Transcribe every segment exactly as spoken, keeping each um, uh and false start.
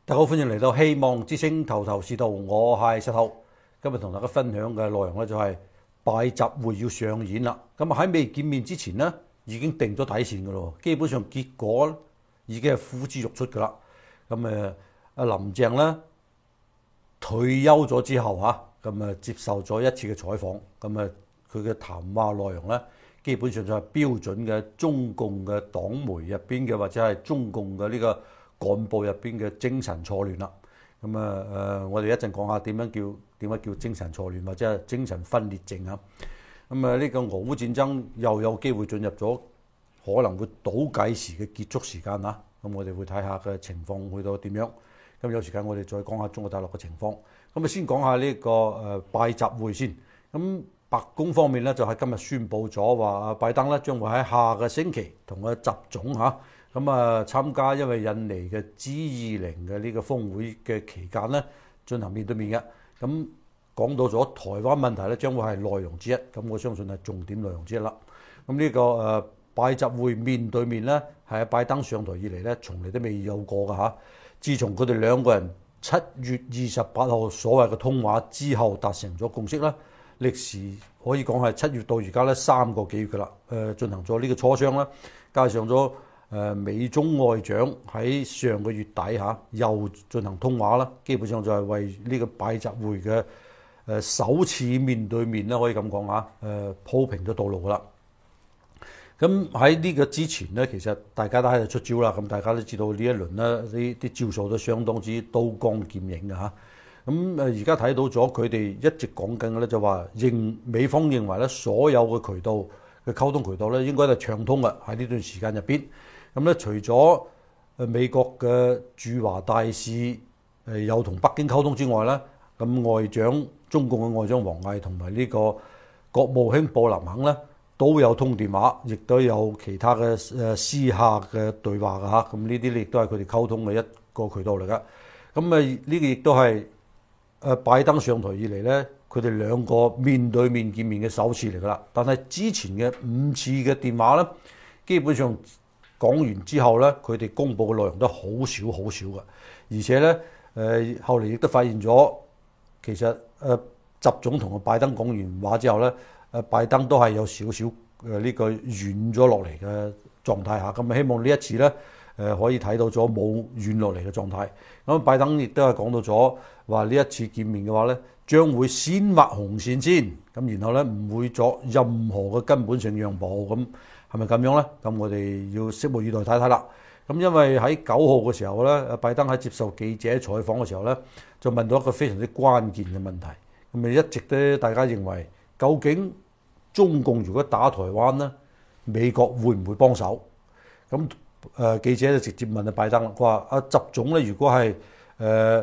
大家好，歡迎嚟到希望之星頭頭是道，我係石頭。今日同大家分享嘅內容咧就係拜習會要上演啦。咁喺未見面之前呢，已經定咗底線噶咯，基本上結果已經係呼之欲出噶啦。咁誒，阿林鄭咧退休咗之後嚇，咁啊接受咗一次嘅採訪，咁啊佢嘅談話內容咧，基本上就係標準嘅中共嘅黨媒入邊嘅，或者係中共嘅呢個幹部入邊嘅精神錯亂啦。咁啊誒，我哋一陣講下點樣叫點樣叫精神錯亂，或者係精神分裂症啊。咁啊，呢個俄烏戰爭又有機會進入咗可能會倒計時嘅結束時間啊。咁我哋會睇下嘅情況去到點樣。咁有時間我哋再講下中國大陸嘅情況。咁啊，先講下呢個誒拜習會先。咁白宮方面咧就喺今日宣布咗話，拜登咧將會喺下個星期同個習總嚇咁啊參加，因為印尼嘅 G 二零嘅呢個峰會嘅期間咧進行面對面嘅。咁講到咗台灣問題咧，將會係內容之一。咁我相信係重點內容之一啦。咁呢個誒拜習會面對面咧，係拜登上台以嚟咧，從嚟都未有過㗎嚇。自從佢哋兩個人七月二十八號所謂嘅通話之後達成咗共識啦，歷時可以講係七月到而家咧三個幾月㗎啦。誒進行咗呢個磋商啦，加上咗誒美中外長喺上個月底嚇又進行通話啦，基本上就係為呢個拜習會嘅誒首次面對面啦，可以咁講嚇誒鋪平咗道路㗎啦。咁喺呢個之前咧，其實大家都喺度出招啦。咁大家都知道呢一輪咧，呢啲招數都相當之刀光劍影嘅嚇。咁誒而家睇到咗佢哋一直講緊嘅咧，就話認美方認為咧，所有嘅渠道嘅溝通渠道咧，應該都係暢通嘅喺呢段時間入邊。咁咧，除咗誒美國嘅駐華大使誒有同北京溝通之外咧，咁外長中共嘅外長王毅同埋呢個國務卿布林肯咧，都有通電話，亦都有其他嘅誒私下嘅對話㗎嚇。咁呢啲亦都係佢哋溝通嘅一個渠道嚟㗎。咁啊，呢個亦都係誒拜登上台以嚟咧，佢哋兩個面對面見面嘅首次嚟㗎啦。但係之前嘅五次嘅電話咧，基本上講完之後咧，佢哋公佈嘅內容都好少好少㗎。而且咧，誒後嚟亦都發現咗，其實誒習總同拜登講完話之後咧，誒拜登都係有少少誒呢個軟咗落嚟嘅狀態下，咁希望呢一次咧誒可以睇到咗冇軟落嚟嘅狀態。咁拜登亦都係講到咗話呢一次見面嘅話咧，將會先劃紅線先，咁然後咧唔會作任何嘅根本性讓步。咁係咪咁樣咧？咁我哋要拭目以待睇睇啦。咁因為喺九號嘅時候咧，拜登喺接受記者採訪嘅時候咧，就問到一個非常之關鍵嘅問題。咁咪一直都大家認為，究竟中共如果打台灣咧，美國會唔會幫手？咁誒、呃、記者就直接問阿拜登啦，佢話阿習總咧，如果係誒、呃、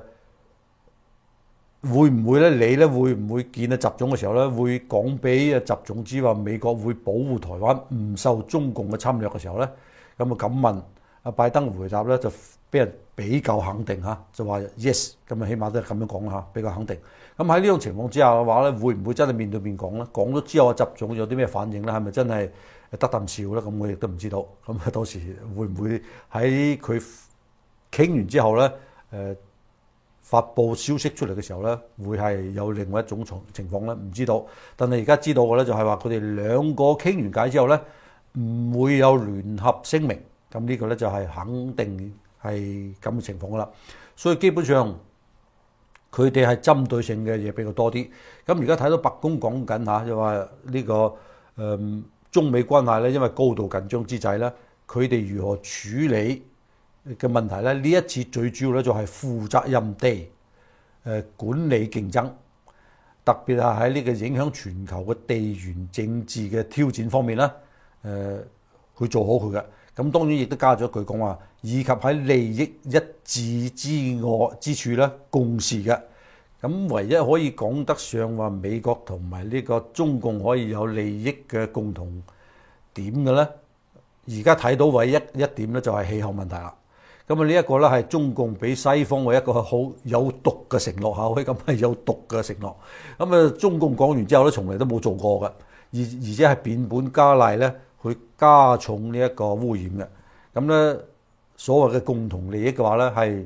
會唔會咧？你咧會唔會見阿習總嘅時候咧，會講俾阿習總知話美國會保護台灣唔受中共嘅侵略嘅時候咧？咁啊咁問阿拜登回答咧，就俾人比較肯定嚇，就話 yes， 咁啊起碼都係咁樣講嚇，比較肯定。咁喺呢種情況之下嘅話咧，會唔會真係面對面講咧？講咗之後，阿習總有啲咩反應咧？係咪真係得啖笑咧？咁我亦都唔知道。咁啊，到時會唔會喺佢傾完之後咧，誒發布消息出嚟嘅時候咧，會係有另外一種情況咧？唔知道。但係而家知道嘅咧，就係話佢哋兩個傾完偈之後咧，唔會有聯合聲明。咁呢個咧就係肯定係咁嘅情況噶啦。所以基本上，佢哋係針對性嘅嘢比較多啲。咁而家睇到白宮講緊嚇，就話呢個誒、呃、中美關係咧，因為高度緊張之際咧，佢哋如何處理嘅問題咧？呢一次最主要咧就係負責任地誒、呃、管理競爭，特別係喺呢個影響全球嘅地緣政治嘅挑戰方面咧，誒、呃、去做好佢嘅。咁當然亦都加咗一句講話，以及喺利益一致之外之處咧，共事嘅。咁唯一可以講得上話美國同埋呢個中共可以有利益嘅共同點嘅咧，而家睇到唯一一點咧就係氣候問題啦。咁啊呢一個咧係中共俾西方嘅一個好有毒嘅承諾嚇，可以咁係有毒嘅承諾。咁啊中共講完之後咧，從嚟都冇做過嘅，而而且係變本加厲咧。去加重呢一個污染嘅，咁咧所謂嘅共同利益嘅話咧，係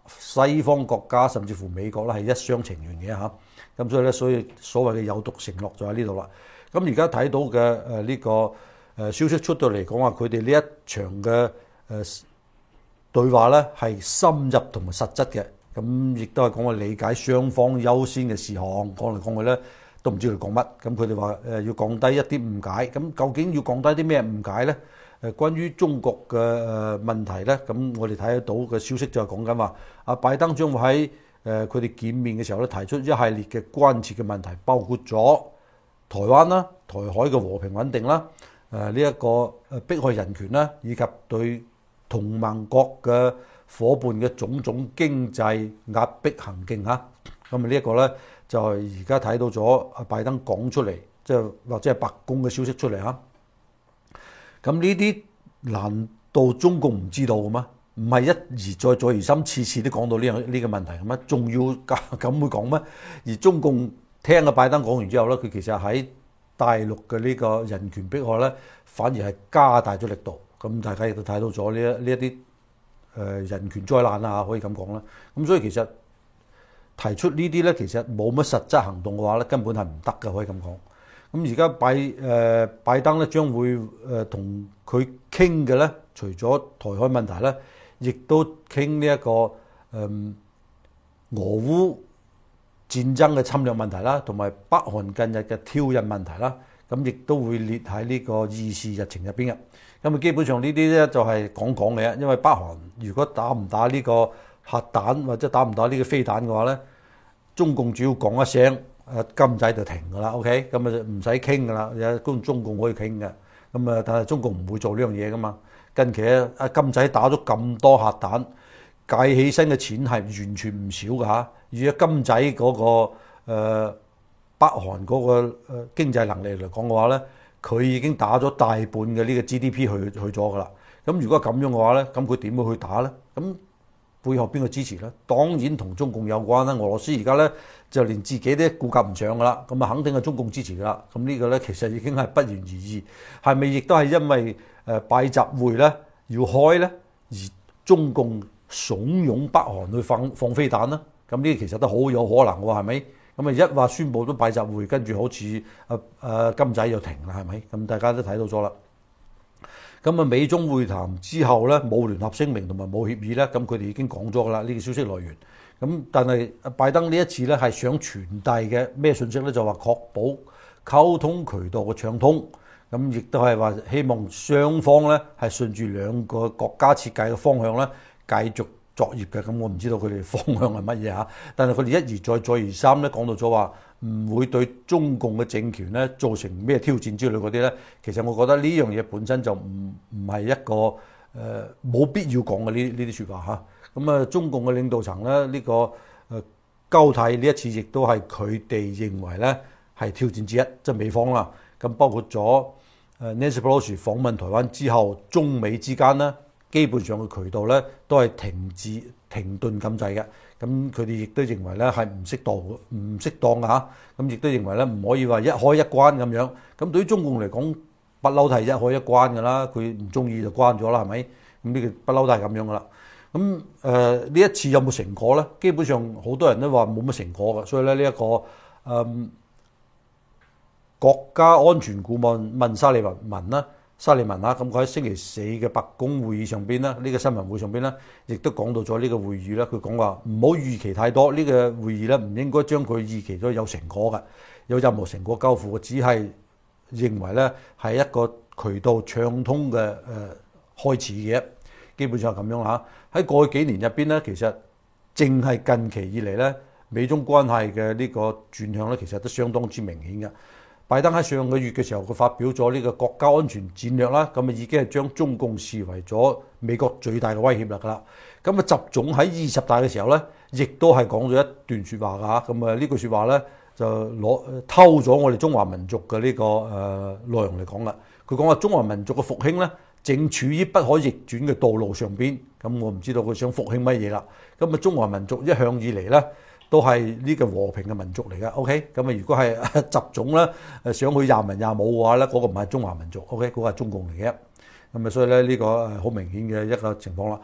西方國家甚至乎美國咧係一廂情願嘅嚇。咁所以咧，所以所謂嘅有毒承諾就喺呢度啦。咁而家睇到嘅誒呢個誒消息出到嚟講話，佢哋呢一場嘅誒對話咧係深入同埋實質嘅。咁亦都係講話理解雙方優先嘅事項，講嚟講去咧都唔知佢講乜。咁佢哋話誒要降低一啲誤解。咁究竟要降低啲咩誤解咧？誒關於中國嘅誒問題咧，咁我哋睇得到嘅消息就係講緊話，阿拜登將會喺誒佢哋見面嘅時候咧，提出一系列嘅關切嘅問題，包括咗台灣啦、台海嘅和平穩定啦、誒呢一個誒迫害人權啦，以及對同盟國嘅伙伴嘅種種經濟壓迫行徑嚇。咁啊呢一個咧就係而家睇到咗阿拜登講出嚟，即係或者係白宮嘅消息出嚟嚇。咁呢啲難道中共唔知道嘅咩？唔係一而再再而三，次次都講到呢樣呢個問題嘅咩？仲要咁會講咩？而中共聽阿拜登講完之後咧，佢其實喺大陸嘅呢個人權迫害咧，反而係加大咗力度。咁大家亦都睇到咗呢一呢一啲誒人權災難啊，可以咁講啦。咁所以其實提出呢啲咧，其實冇乜實質行動嘅話咧，根本係唔得嘅，可以咁講。咁而家拜誒拜登咧將會誒同佢傾嘅咧，除咗台海問題咧，亦都傾呢一個誒、嗯、俄烏戰爭嘅侵略問題啦，同埋北韓近日嘅挑釁問題啦，咁亦都會列喺呢個議事日程入邊嘅。咁啊，基本上呢啲咧就係講講嘅，因為北韓如果打唔打呢個核彈或者打唔打呢個飛彈嘅話咧，中共只要講一聲，誒金仔就停㗎啦。OK，咁啊唔使傾㗎啦，有中中共可以傾嘅。咁啊，但係中共唔會做呢樣嘢㗎嘛。近期阿金仔打咗咁多核彈，計起身嘅錢係完全唔少㗎嚇。如果金仔嗰、嗰個、呃、北韓嗰個誒經濟能力嚟講嘅話咧，佢已經打咗大半嘅呢個 G D P 去去咗㗎啦。咁如果咁樣嘅話咧，咁佢點會去打咧？咁背後邊個支持咧？當然同中共有關啦。俄羅斯而家咧就連自己都顧及唔上㗎啦，咁啊肯定係中共支持㗎啦。咁呢個咧其實已經係不言而喻。係咪亦都係因為誒拜習會咧要開咧，而中共慫恿北韓去放放飛彈咧？咁呢啲其實都好有可能喎，係咪？咁啊一話宣佈咗拜習會，跟住好似誒誒金仔就停啦，係咪？咁大家都睇到咗啦。咁啊，美中會談之後咧，冇聯合聲明同埋冇協議咧，咁佢哋已經講咗噶啦，呢個消息來源。咁但係拜登呢一次咧係想傳遞嘅咩信息咧？就話確保溝通渠道嘅暢通，咁亦都係話希望雙方咧係順住兩個國家設計嘅方向咧繼續作業嘅。咁我唔知道佢哋方向係乜嘢嚇，但係佢哋一而再再而三咧講到咗話唔會對中共嘅政權咧造成咩挑戰之類嗰啲咧。其實我覺得呢樣嘢本身就唔唔係一個誒冇、呃、必要講嘅呢呢啲説話嚇。咁啊，中共嘅領導層咧呢、呢個誒、呃、交替呢一次亦都係佢哋認為咧係挑戰之一，即係美方啦。咁包括咗誒 Nancy Pelosi 訪問台灣之後，中美之間咧基本上嘅渠道咧都係停止停頓咁滯嘅。咁佢哋亦都認為咧係唔適當唔適當嘅嚇。咁亦都認為咧唔可以話一開一關咁樣。咁對於中共嚟講，不嬲都係一開一關㗎啦。佢唔中意就關咗啦，係咪？咁呢個不嬲都係咁樣㗎啦。咁誒呢一次有冇成果咧？基本上好多人都話冇乜成果㗎。所以咧呢一個誒、嗯、國家安全顧問問沙利文啦。沙利文啊，咁佢喺星期四嘅白宮會議上邊咧，呢個新聞會上邊咧，亦都講到咗呢個會議咧。佢講話唔好預期太多，呢個會議咧唔應該將佢預期咗有成果嘅，有任何成果交付嘅，只係認為咧係一個渠道暢通嘅誒開始嘅，基本上係咁樣嚇。喺過去幾年入邊咧，其實淨係近期以嚟咧，美中關係嘅呢個轉向咧，其實都相當之明顯嘅。拜登喺上個月嘅時候，佢發表咗呢個國家安全戰略啦，咁啊已經係將中共視為咗美國最大嘅威脅啦㗎啦。咁啊，習總喺二十大嘅時候咧，亦都係講咗一段説話㗎嚇。咁啊，呢句説話咧就攞偷咗我哋中華民族嘅呢、這個誒、呃、內容嚟講啦。佢講話中華民族嘅復興咧，正處於不可逆轉嘅道路上邊。咁我唔知道佢想復興乜嘢啦。咁啊，中華民族一向以嚟咧，都係呢個和平嘅民族嚟嘅 ，OK？咁啊，如果係習總咧，誒想去廿文廿武嘅話咧，嗰、那個唔係中華民族 ，OK？嗰個係中共嚟嘅。咁啊，所以咧呢個誒好明顯嘅一個情況啦。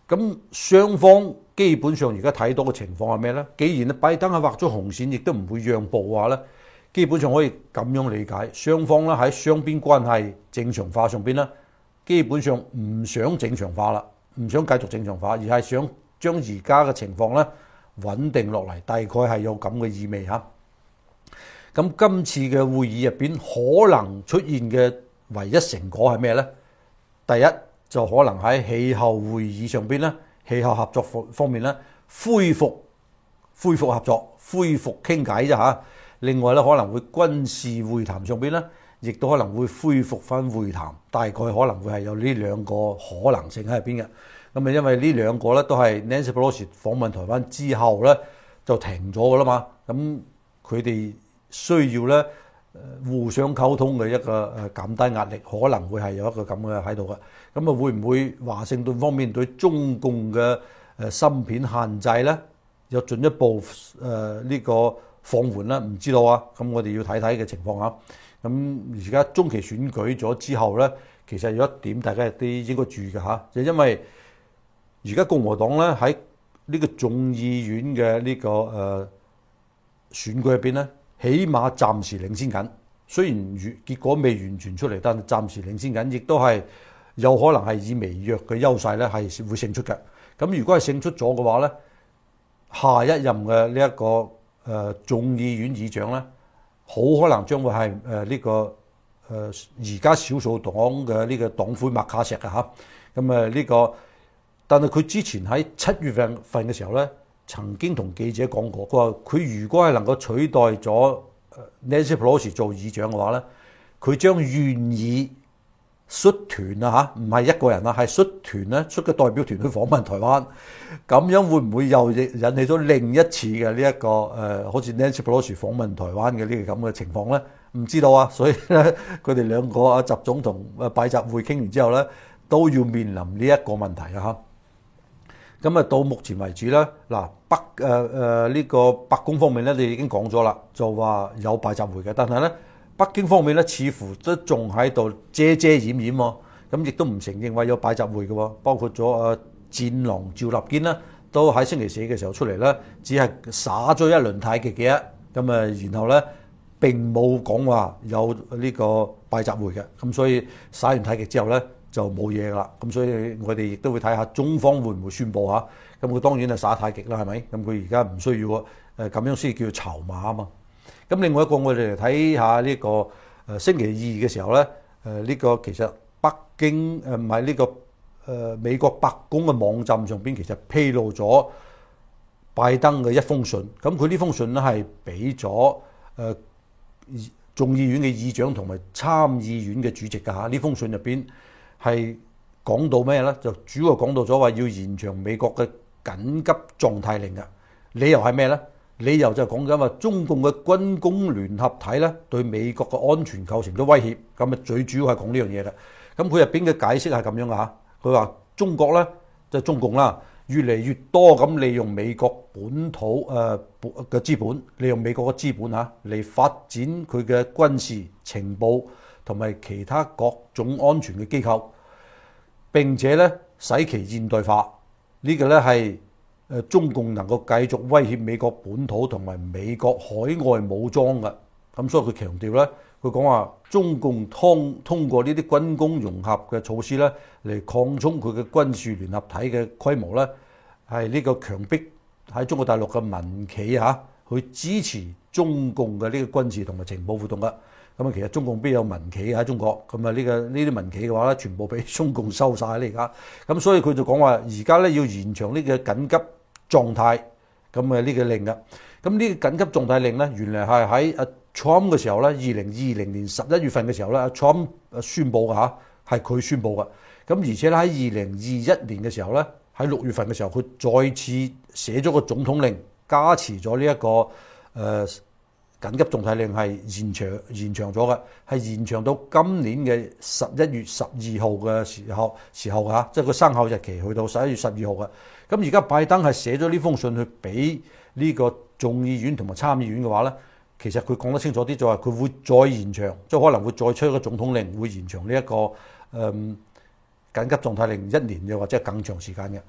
咁雙方基本上而家睇到嘅情況係咩呢？既然拜登係畫咗紅線，亦都唔會讓步嘅話呢，基本上可以咁樣理解，雙方咧喺雙邊關係正常化上邊咧，基本上唔想正常化啦，唔想繼續正常化，而係想將而家嘅情況咧穩定落嚟，大概係有咁嘅意味嚇。咁今次嘅會議入邊可能出現嘅唯一成果係咩呢？第一就可能喺氣候會議上邊咧，氣候合作方面咧恢復恢復合作，恢復傾偈啫嚇。另外咧可能會軍事會談上邊咧，亦都可能會恢復翻會談，大概可能會係有呢兩個可能性喺入邊嘅。咁啊，因為呢兩個咧都係 Nancy Pelosi 訪問台灣之後咧就停咗噶啦嘛，咁佢哋需要咧互相溝通嘅一個誒減低壓力，可能會係有一個咁嘅喺度嘅。咁啊，會唔會華盛頓方面對中共嘅誒芯片限制咧有進一步誒呢個放緩咧？唔知道啊，咁我哋要睇睇嘅情況啊。咁而家中期選舉咗之後咧，其實有一點大家都應該注意嘅嚇，就因為而家共和黨咧喺呢個眾議院嘅呢個誒選舉入邊咧，起碼暫時領先緊。雖然結果未完全出嚟，但係暫時領先緊，亦都係有可能係以微弱嘅優勢咧係會勝出嘅。咁如果係勝出咗嘅話咧，下一任嘅呢一個誒眾議院議長咧，好可能將會係誒呢個誒而家少數黨嘅呢個黨魁麥卡錫嘅嚇。咁啊呢個，但係佢之前喺七月份份嘅時候咧，曾經同記者講過，佢話佢如果係能夠取代咗 Nancy Pelosi 做議長嘅話咧，佢將願意率團啊嚇，唔係一個人啊，係率團咧，出個代表團去訪問台灣。咁樣會唔會又引起咗另一次嘅呢一個誒、呃，好似 Nancy Pelosi 訪問台灣嘅呢個咁嘅情況咧？唔知道啊，所以咧佢哋兩個啊習總同誒拜習會傾完之後咧，都要面臨呢一個問題啊嚇。咁啊到目前為止咧，嗱北誒誒呢個白宮方面咧，你已經講咗啦，就話有拜習會嘅，但係咧北京方面咧似乎都仲喺度遮遮掩掩喎，咁亦都唔承認話有拜習會嘅喎，包括咗誒戰狼趙立堅啦，都喺星期四嘅時候出嚟咧，只係耍咗一輪太極嘅，咁啊然後咧並冇講話有呢個拜習會嘅，咁所以耍完太極之後咧就冇嘢噶啦，咁所以我哋亦都會睇下中方會唔會宣佈嚇，咁佢當然係耍太極啦，係咪？咁佢而家唔需要誒咁樣先叫籌碼啊嘛。咁另外一個我哋嚟睇下呢個誒星期二嘅時候咧，誒呢個其實北京誒唔係呢個誒美國白宮嘅網站上邊其實披露咗拜登嘅一封信，咁佢呢封信咧係俾咗誒眾議院嘅議長同埋參議院嘅主席㗎嚇，呢封信入邊係講到咩咧？就主要講到咗話要延長美國嘅緊急狀態令嘅，理由係咩咧？理由就係講緊話中共嘅軍工聯合體咧對美國嘅安全構成咗威脅，咁啊最主要係講呢樣嘢嘅。咁佢入邊嘅解釋係咁樣嘅嚇，佢話中國咧即係中共啦，越嚟越多咁利用美國本土誒嘅資本，利用美國嘅資本嚇嚟發展佢嘅軍事情報同埋其他各種安全嘅機構，並且咧使其現代化。呢個咧係誒中共能夠繼續威脅美國本土同埋美國海外武裝嘅，咁所以佢強調咧，佢講話中共通通過呢啲軍工融合嘅措施咧，嚟擴充佢嘅軍事聯合體嘅規模咧，係呢個強迫喺中國大陸嘅民企嚇去支持中共嘅呢個軍事同埋情報活動嘅。咁啊，其實中共邊有民企喺中國？咁啊，呢個呢啲民企嘅話咧，全部俾中共收晒咧而家。咁所以佢就講話，而家咧要延長呢個緊急狀態，咁啊呢個令嘅。咁呢個緊急狀態令咧，原來係喺阿 Trump 嘅時候咧，二零二零年十一月份嘅時候咧，阿 Trump 宣佈嘅嚇，係佢宣佈嘅。咁而且咧喺二零二一年嘅時候咧，喺六月份嘅時候，佢再次寫咗個總統令，加持咗呢一個誒。呃緊急狀態令係延長延長咗嘅，係延長到今年嘅十一月十二號嘅時候時候嚇，即係個生效日期去到十一月十二號嘅。咁而家拜登係寫咗呢封信去俾呢個眾議院同埋參議院嘅話咧，其實佢講得清楚啲，就係佢會再延長，即係可能會再出一個總統令，會延長呢、這、一個誒、嗯、緊急狀態令一年又或者係更長時間嘅。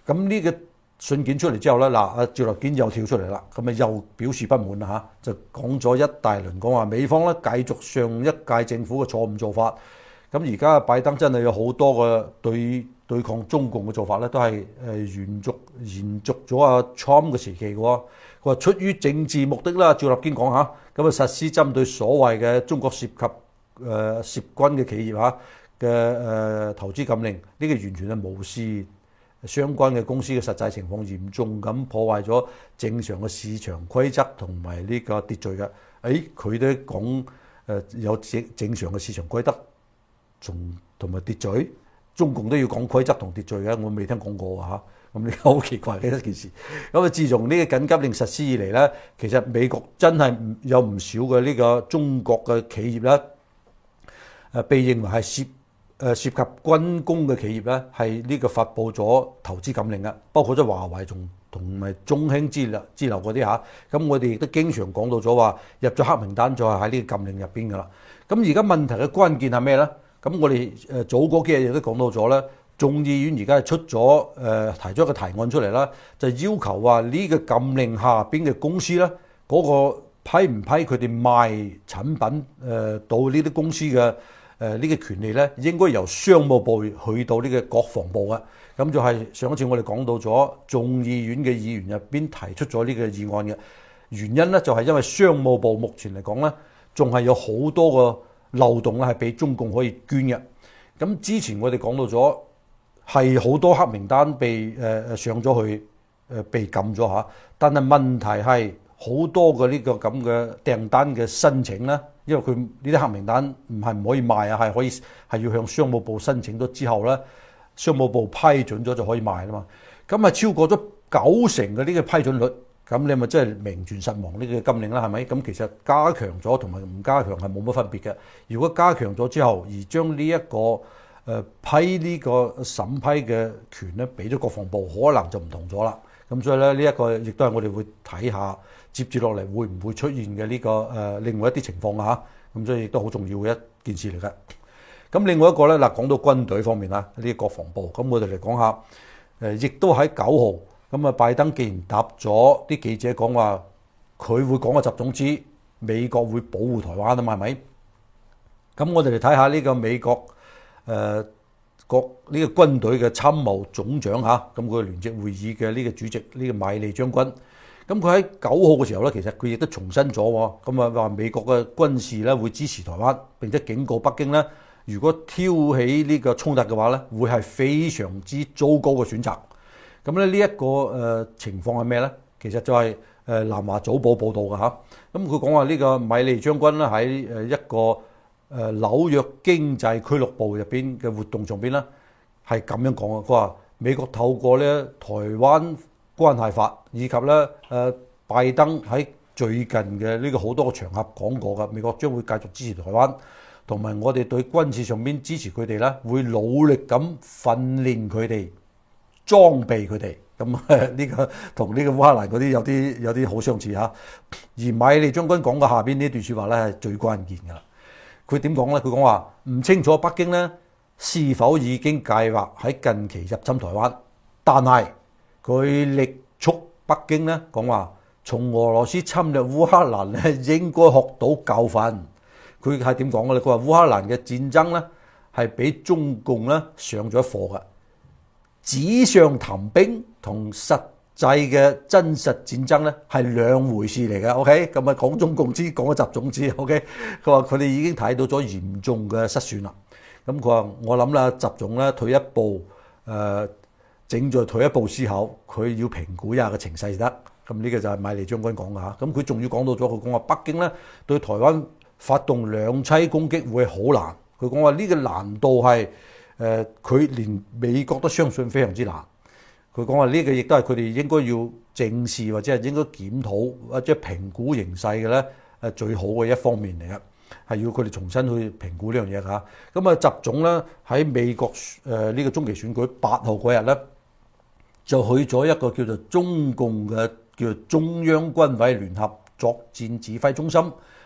咁呢個信件出嚟之後咧，嗱，阿趙立堅又跳出嚟啦，咁啊又表示不滿啦嚇，就講咗一大輪，講話美方咧繼續上一屆政府嘅錯誤做法。咁而家拜登真係有好多個對對抗中共嘅做法咧，都係誒延續延續咗阿 Trump 嘅時期嘅喎。佢話出於政治目的啦，趙立堅講下，咁啊實施針對所謂嘅中國涉及誒、呃、涉軍嘅企業嚇嘅誒投資禁令，呢、這個完全係無視相關嘅公司嘅實際情況，嚴重咁破壞咗正常嘅市場規則同埋呢個秩序嘅。誒佢都講誒有正正常嘅市場規則。同埋秩序，中共都要講規則同秩序嘅，我未聽講過嚇，咁呢個好奇怪嘅一件事。咁啊，自從呢個緊急令實施以嚟咧，其實美國真係有唔少嘅呢個中國嘅企業咧，誒被認為係涉誒涉及軍工嘅企業咧，係呢個發布咗投資禁令嘅，包括咗華為同同埋中興之流之流嗰啲嚇。咁我哋亦都經常講到咗話入咗黑名單，就係喺呢個禁令入邊噶啦。咁而家問題嘅關鍵係咩咧？咁我哋誒早嗰幾日亦都講到咗咧，眾議院而家係出咗誒提咗一個提案出嚟啦，就要求話呢個禁令下邊嘅公司咧，嗰個批唔批佢哋賣產品誒到呢啲公司嘅誒呢個權利咧，應該由商務部去到呢個國防部嘅。咁就係上一次我哋講到咗眾議院嘅議員入邊提出咗呢個議案嘅原因咧，就係因為商務部目前嚟講咧，仲係有好多個漏洞咧係俾中共可以捐嘅。咁之前我哋講到咗係好多黑名單被誒誒、呃、上咗去誒、呃、被禁咗嚇，但係問題係好多嘅呢個咁嘅訂單嘅申請咧，因為佢呢啲黑名單唔係唔可以賣啊，係可以係要向商務部申請咗之後咧，商務部批准咗就可以賣啦嘛。咁啊超過咗九成嘅呢個批准率。咁你咪真係名存實亡呢個禁令啦，係咪？咁其實加強咗同埋唔加強係冇乜分別嘅。如果加強咗之後，而將呢一個誒、呃、批呢個審批嘅權咧，俾咗國防部，可能就唔同咗啦。咁所以咧，呢、這、一個亦都係我哋會睇下接住落嚟會唔會出現嘅呢、這個誒、呃、另外一啲情況啊嚇。咁所以亦都好重要嘅一件事嚟嘅。咁另外一個咧，嗱講到軍隊方面啦，呢、這個國防部，咁我哋嚟講下誒，亦都喺九號。咁啊，拜登既然答咗啲記者講話，佢會講個習總之美國會保護台灣啊嘛，係咪？咁我哋嚟睇下呢個美國誒國呢個軍隊嘅參謀總長嚇，咁佢聯席會議嘅呢個主席呢、這個米利將軍，咁佢喺九號嘅時候咧，其實佢亦都重申咗喎，咁啊話美國嘅軍事咧會支持台灣，並且警告北京咧，如果挑起呢個衝突嘅話咧，會係非常之糟糕嘅選擇。咁咧呢一個誒情況係咩咧？其實就係誒南華早報報導嘅嚇。咁佢講話呢個米利將軍咧喺誒一個誒紐約經濟俱樂部入邊嘅活動上邊咧係咁樣講嘅。佢話美國透過咧台灣關係法以及咧誒拜登喺最近嘅呢個好多個場合講過嘅，美國將會繼續支持台灣，同埋我哋對軍事上邊支持佢哋咧，會努力咁訓練佢哋。裝備佢哋，咁呢個同呢個烏克蘭嗰啲有啲有啲好相似嚇。而米利將軍講嘅下邊呢段説話咧係最關鍵㗎啦。佢點講咧？佢講話唔清楚北京咧是否已經計劃喺近期入侵台灣，但係佢力促北京咧講話從俄羅斯侵略烏克蘭咧應該學到教訓。佢係點講嘅咧？佢話烏克蘭嘅戰爭咧係俾中共咧上咗一課㗎。紙上談兵同實際嘅真實戰爭咧係兩回事嚟嘅 ，OK？ 咁啊講中共知講習總之 ，OK？佢話佢哋已經睇到咗嚴重嘅失算啦。咁佢話我諗啦，習總咧退一步，誒、呃、正在退一步思考，佢要評估一下個情勢得。咁呢個就係米利將軍講嘅嚇。咁佢仲要講到咗，佢講話北京咧對台灣發動兩棲攻擊會好難。佢講話呢個難度係。誒佢、呃、連美國都相信非常之難。佢講話呢個亦都係佢哋應該要正視或者係應該檢討或者評估形勢嘅咧誒最好嘅一方面嚟嘅，係要佢哋重新去評估呢樣嘢嚇。咁啊，習總咧喺美國誒呢、呃這個中期選舉八號嗰日咧，就去咗一個叫做中共嘅叫做中央軍委聯合作戰指揮中心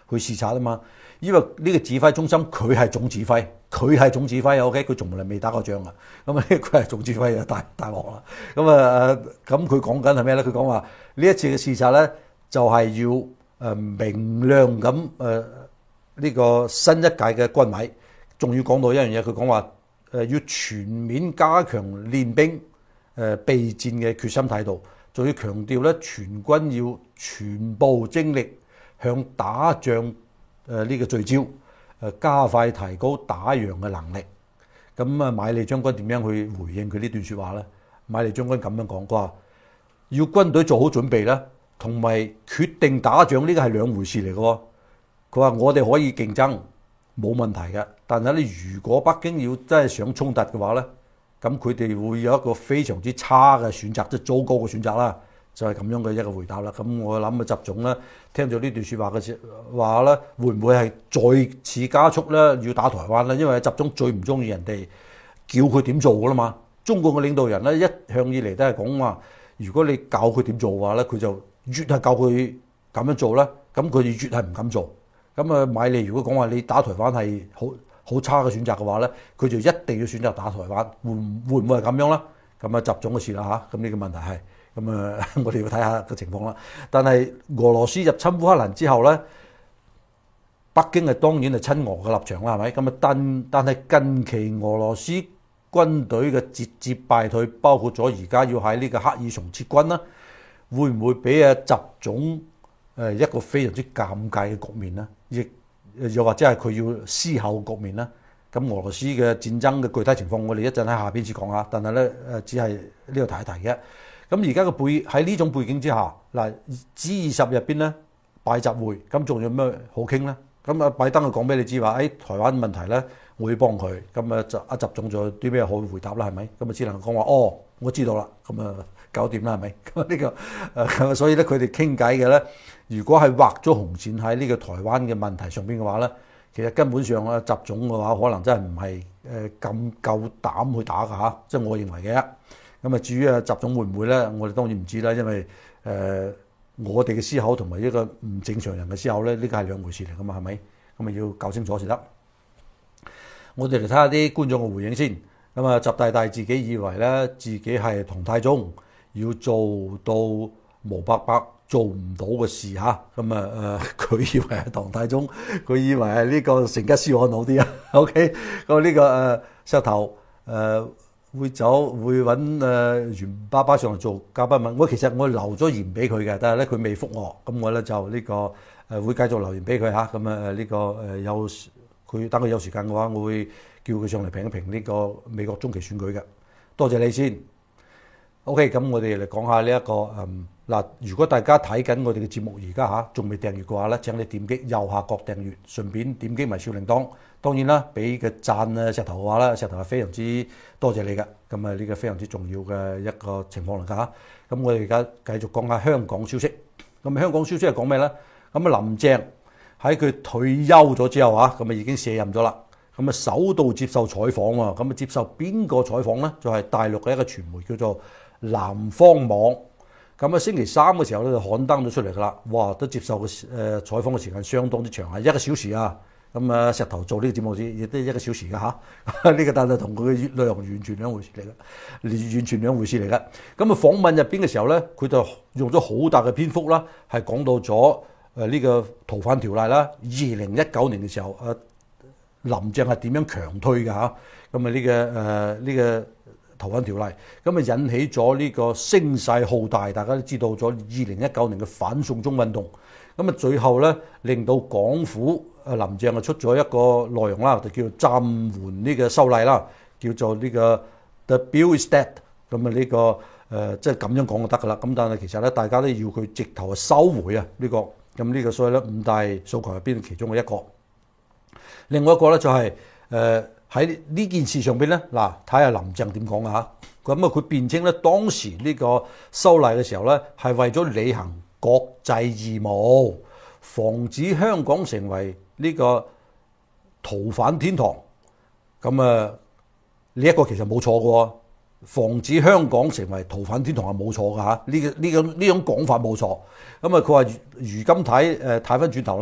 去視察啊嘛。因為呢個指揮中心佢係總指揮，佢係總指揮 OK， 佢從來未打過仗啊。咁啊，佢係總指揮啊，大大鑊啦。咁啊，咁佢講緊係咩咧？佢講話呢一次嘅視察咧，就係、是、要誒、呃、明亮咁誒呢個新一屆嘅軍委，仲要講到一樣嘢，佢講話誒要全面加強練兵誒、呃、備戰嘅決心態度，仲要強調咧全軍要全部精力向打仗。誒、這、呢個聚焦，誒加快提高打洋嘅能力。咁啊，馬利將軍點樣去回應佢呢段説話咧？馬利將軍咁樣講，佢話要軍隊做好準備啦，同埋決定打仗呢個係兩回事嚟嘅。佢話我哋可以競爭冇問題嘅，但係咧如果北京要真係想衝突嘅話咧，咁佢哋會有一個非常之差嘅選擇，即係糟糕嘅選擇啦。就係咁樣嘅一個回答啦。咁我諗啊，習總咧聽咗呢段説話嘅時話咧，會唔會係再次加速咧要打台灣咧？因為習總最唔中意人哋叫佢點做噶啦嘛。中國嘅領導人咧一向以嚟都係講話，如果你教佢點做嘅話咧，佢就越係教佢咁樣做咧，咁佢就越係唔敢做。咁啊，買你如果講話你打台灣係好好差嘅選擇嘅話咧，佢就一定要選擇打台灣。會會唔會係咁樣咧？咁啊，習總嘅事啦嚇。咁呢個問題係。咁啊，我哋要睇下個情況啦。但係俄羅斯入侵烏克蘭之後咧，北京係當然係親俄嘅立場啦，係咪？咁啊，但但係近期俄羅斯軍隊嘅節節敗退，包括咗而家要喺呢個赫爾松撤軍啦，會唔會俾啊習總誒一個非常之尷尬嘅局面咧？亦又或者係佢要思考局面咧？咁俄羅斯嘅戰爭嘅具體情況，我哋一陣喺下邊先講下。但係咧誒，只係呢度提一提嘅。咁而家嘅背喺呢種背景之下，嗱 G 二十入邊咧拜習會，咁仲有咩好傾咧？咁啊拜登就講俾你知話，誒、哎、台灣問題咧，我要幫佢。咁啊習啊習總仲有啲咩好回答啦？係咪？咁啊只能講話，哦，我知道啦。咁啊搞掂啦，係咪？咁呢、這個誒，所以咧佢哋傾偈嘅咧，如果係畫咗紅線喺呢個台灣嘅問題上邊嘅話咧，其實根本上啊習總嘅話，可能真係唔係誒咁夠膽去打㗎嚇，即係我認為嘅。咁啊，至於啊習總會唔會咧？我哋當然唔知啦，因為誒、呃、我哋嘅思考同埋一個唔正常人嘅思考咧，呢個係兩回事嚟噶嘛，係咪？咁啊要搞清楚先得。我哋嚟睇下啲觀眾嘅回應先。咁啊，習大大自己以為咧，自己係唐太宗，要做到毛伯伯做唔到嘅事嚇。咁啊誒，佢、呃、以為係唐太宗，佢以為係呢個成吉思汗好啲啊。OK，咁呢、這個誒、呃、石頭誒。呃會走會揾誒、呃、袁爸爸上嚟做嘉賓問我，其實我留咗言俾佢嘅，但係咧佢未覆我，咁我咧就呢、這個誒、呃、會繼續留言俾佢嚇，咁啊呢個誒有佢等佢有時間嘅話，我會叫佢上嚟評一評呢個美國中期選舉嘅。多謝你先。OK，咁我哋嚟講下呢、這、一個誒嗱、呃，如果大家睇緊我哋嘅節目而家嚇仲未訂閱嘅話咧，請你點擊右下角訂閱，順便點擊埋小鈴鐺。當然啦，俾個讚啊石頭嘅話啦，石頭係非常之多謝你嘅，咁啊呢個非常之重要嘅一個情況嚟㗎嚇。咁我哋而家繼續講下香港消息。咁香港消息係講咩咧？咁啊林鄭喺佢退休咗之後啊，咁啊已經卸任咗啦。咁啊首度接受採訪喎，咁啊接受邊個採訪咧？就係大陸嘅一個傳媒叫做南方網。咁啊星期三嘅時候咧就刊登咗出嚟㗎啦。哇！都接受嘅誒採訪嘅時間相當之長啊，一個小時啊。咁啊，石頭做呢個節目亦都一個小時㗎嚇，呢個但係同佢嘅內容完全兩回事嚟嘅，完全兩回事嚟嘅。咁啊，訪問入邊嘅時候咧，佢就用咗好大嘅篇幅啦，係講到咗誒呢個逃犯條例啦。二零一九年嘅時候，誒林鄭係點樣強推㗎嚇？咁啊呢個誒呢個逃犯條例，咁啊引起咗呢個聲勢浩大，大家都知道咗二零一九年嘅反送中運動。咁啊，最後咧令到港府啊林鄭啊出咗一個內容啦，就叫做暫緩呢個修例啦，叫做呢個 The Bill is dead。咁啊呢個誒即係咁樣講就得噶啦。咁但係其實咧，大家都要佢直頭收回啊呢個。咁呢個所以咧五大訴求入邊其中嘅一個。另外一個咧就係誒喺呢件事上邊咧，嗱睇下林鄭點講啊嚇。咁啊佢辯稱咧當時呢個修例嘅時候咧係為咗履行國際義務，防止香港成為呢個逃犯天堂。咁啊，呢一個其實冇錯嘅，防止香港成為逃犯天堂係冇錯嘅嚇。呢個呢個呢種講法冇錯。咁啊，佢話如今睇誒睇翻轉頭咧，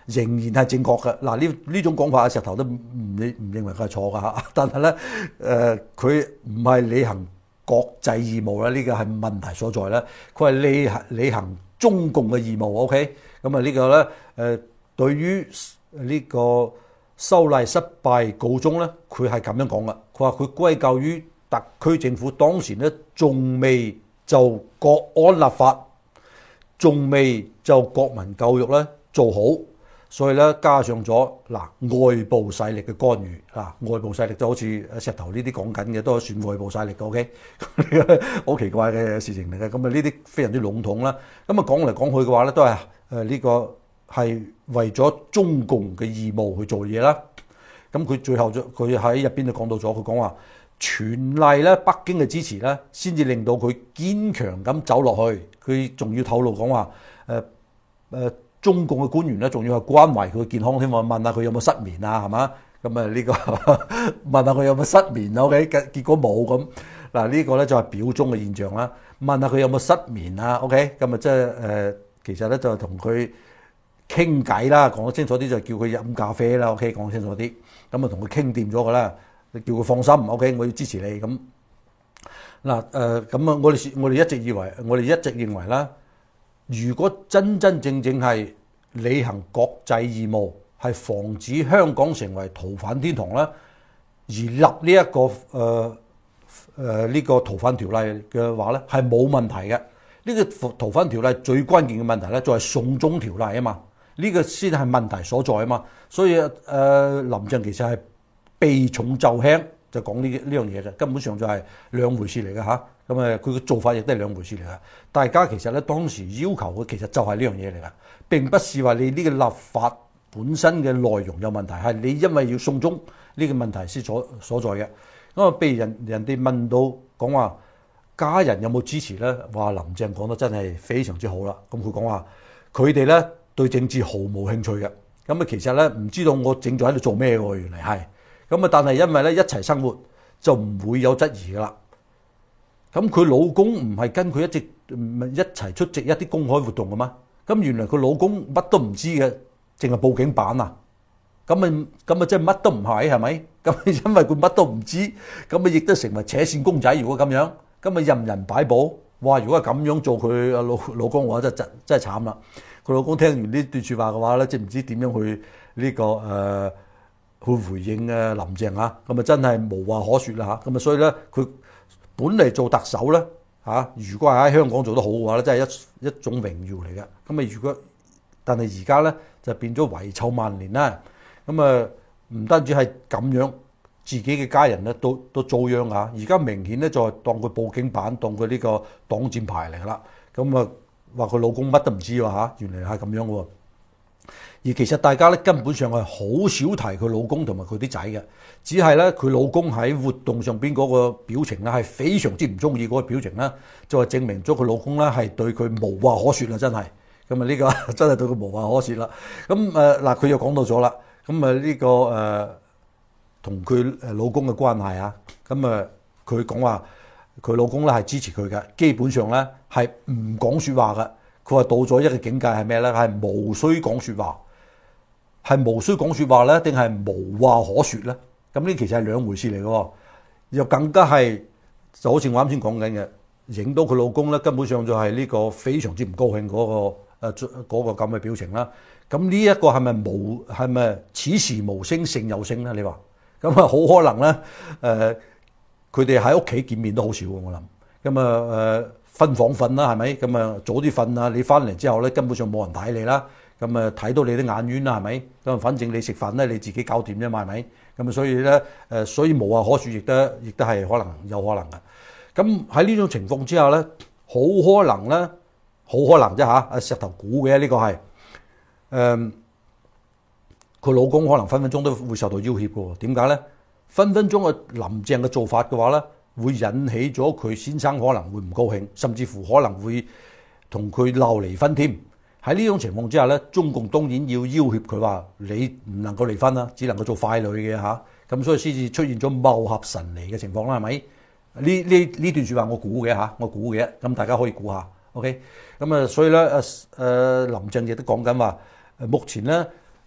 仍然係正確嘅。嗱，呢呢種講法，石頭都唔唔唔認為佢係錯㗎嚇。但係咧，誒佢唔係履行國際義務啦，呢個係問題所在咧。佢係履行履行中共嘅義務。OK，咁啊呢個咧誒對於呢個修例失敗告終咧，佢係咁樣講嘅。佢話佢歸咎於特區政府當時咧仲未就國安立法，仲未就國民教育咧做好，所以咧加上咗嗱外部勢力嘅干預啊，外部勢力就好似石頭呢啲講緊嘅都係算外部勢力嘅。OK， 好奇怪嘅事情嚟嘅。咁啊呢啲非常之籠統啦。咁啊講嚟講去嘅話咧，都係誒呢個係為咗中共嘅義務去做嘢啦。咁佢最後就佢喺入邊就講到咗，佢講話全賴咧北京嘅支持咧，先至令到佢堅強咁走落去。佢仲要透露講話誒誒中共嘅官員咧，仲要係關懷佢嘅健康添喎，問下佢有冇失眠啊，係嘛？咁啊呢個問下佢有冇失眠啊 ？OK， 結果冇咁嗱，呢個咧就係表忠嘅現象啦。問下佢有冇失眠啊 ？OK， 咁啊即係誒，其實咧就係同佢傾偈啦，講得清楚啲就叫佢飲咖啡啦。OK， 講清楚啲，咁啊同佢傾掂咗㗎啦，叫佢放心。OK， 我要支持你咁嗱誒，咁啊我哋我哋一直以為，我哋一直認為啦。如果真真正正係履行國際義務，係防止香港成為逃犯天堂啦，而立呢、這、一個誒誒呢個逃犯條例嘅話咧，係冇問題嘅。呢、這個逃犯條例最關鍵嘅問題咧，就係送中條例啊嘛，呢、這個先係問題所在啊嘛。所以誒、呃、林鄭其實係避重就輕，就講呢呢樣嘢嘅，根本上就係兩回事嚟嘅嚇。咁誒，佢嘅做法亦都係兩回事嚟嘅。大家其實咧當時要求嘅其實就係呢樣嘢嚟嘅，並不是話你呢個立法本身嘅內容有問題，係你因為要送中呢個問題先所所在嘅。咁啊，譬如人人哋問到講話家人有冇支持咧，話林鄭講得真係非常之好啦。咁佢講話佢哋咧對政治毫無興趣嘅。咁啊，其實咧唔知道我正在喺度做咩喎，原嚟係咁啊。但係因為咧一齊生活就唔會有質疑噶啦。咁佢老公唔係跟佢一直一齊出席一啲公開活動嘅嘛？咁原來佢老公乜都唔知嘅，淨係報警版啊！咁咪咁咪即係乜都唔係係咪？咁因為佢乜都唔知，咁咪亦都成為扯線公仔。如果咁樣，咁咪任人擺佈。哇！如果係咁樣做佢老老公嘅話，真真真係慘啦！佢老公聽完呢段説話嘅話咧，即係唔知點樣去呢、這個誒、呃、去回應誒林鄭啊！咁啊真係無話可説啦嚇！咁啊所以咧佢。本嚟做特首咧嚇，如果係喺香港做得好嘅話咧，真係一一種榮耀嚟嘅。咁啊，如果但係而家咧就變咗遺臭萬年啦。咁啊，唔單止係咁樣，自己嘅家人咧都都遭殃嚇。而家明顯咧就係當佢報警版，當佢呢個擋箭牌嚟啦。咁啊，話佢老公乜都唔知喎嚇，原來係咁樣喎。而其實大家咧根本上係好少提佢老公同埋佢啲仔嘅，只係咧佢老公喺活動上邊嗰個表情咧係非常之唔中意嗰個表情啦，就係證明咗佢老公咧係對佢無話可説啦，真係咁啊！呢個真係對佢無話可説啦。咁誒嗱，佢又講到咗啦。咁啊呢個誒同佢誒老公嘅關係啊，咁啊佢講話佢老公咧係支持佢嘅，基本上咧係唔講説話嘅。佢話到咗一個境界係咩咧？係無需講説話。係無需講説話咧，定係無話可説咧？咁呢其實係兩回事嚟嘅，又更加係就好似我啱先講緊嘅，影到佢老公咧根本上就係呢個非常之唔高興嗰、嗰個誒嗰、嗰個咁嘅表情啦。咁呢一個係咪無係咪此時無聲勝有聲咧？你話咁啊，好可能咧誒，佢哋喺屋企見面都好少喎，我諗咁啊誒分房瞓啦，係咪咁啊早啲瞓啊？你翻嚟之後咧，根本上冇人睇你啦。咁啊睇到你啲眼冤啦，係咪？咁反正你食飯咧，你自己搞掂啫嘛，係咪？咁啊，所以咧誒，所以無話可説，亦都亦都係可能有可能嘅。咁喺呢種情況之下咧，好可能咧，好可能啫嚇。阿石頭估嘅呢個係誒，佢老公可能分分鐘都會受到要挾嘅喎。點解咧？分分鐘嘅林鄭嘅做法嘅話咧，會引起咗佢先生可能會唔高興，甚至乎可能會同佢鬧離婚添。喺呢種情況之下咧，中共當然要要挾佢話你唔能夠離婚啦，只能夠做傀儡嘅嚇，咁所以先至出現咗貌合神離嘅情況啦，係咪？呢呢呢段説話我估嘅嚇，我估嘅，咁大家可以估下 ，OK？咁啊，所以咧誒誒林鄭亦都講緊話，目前咧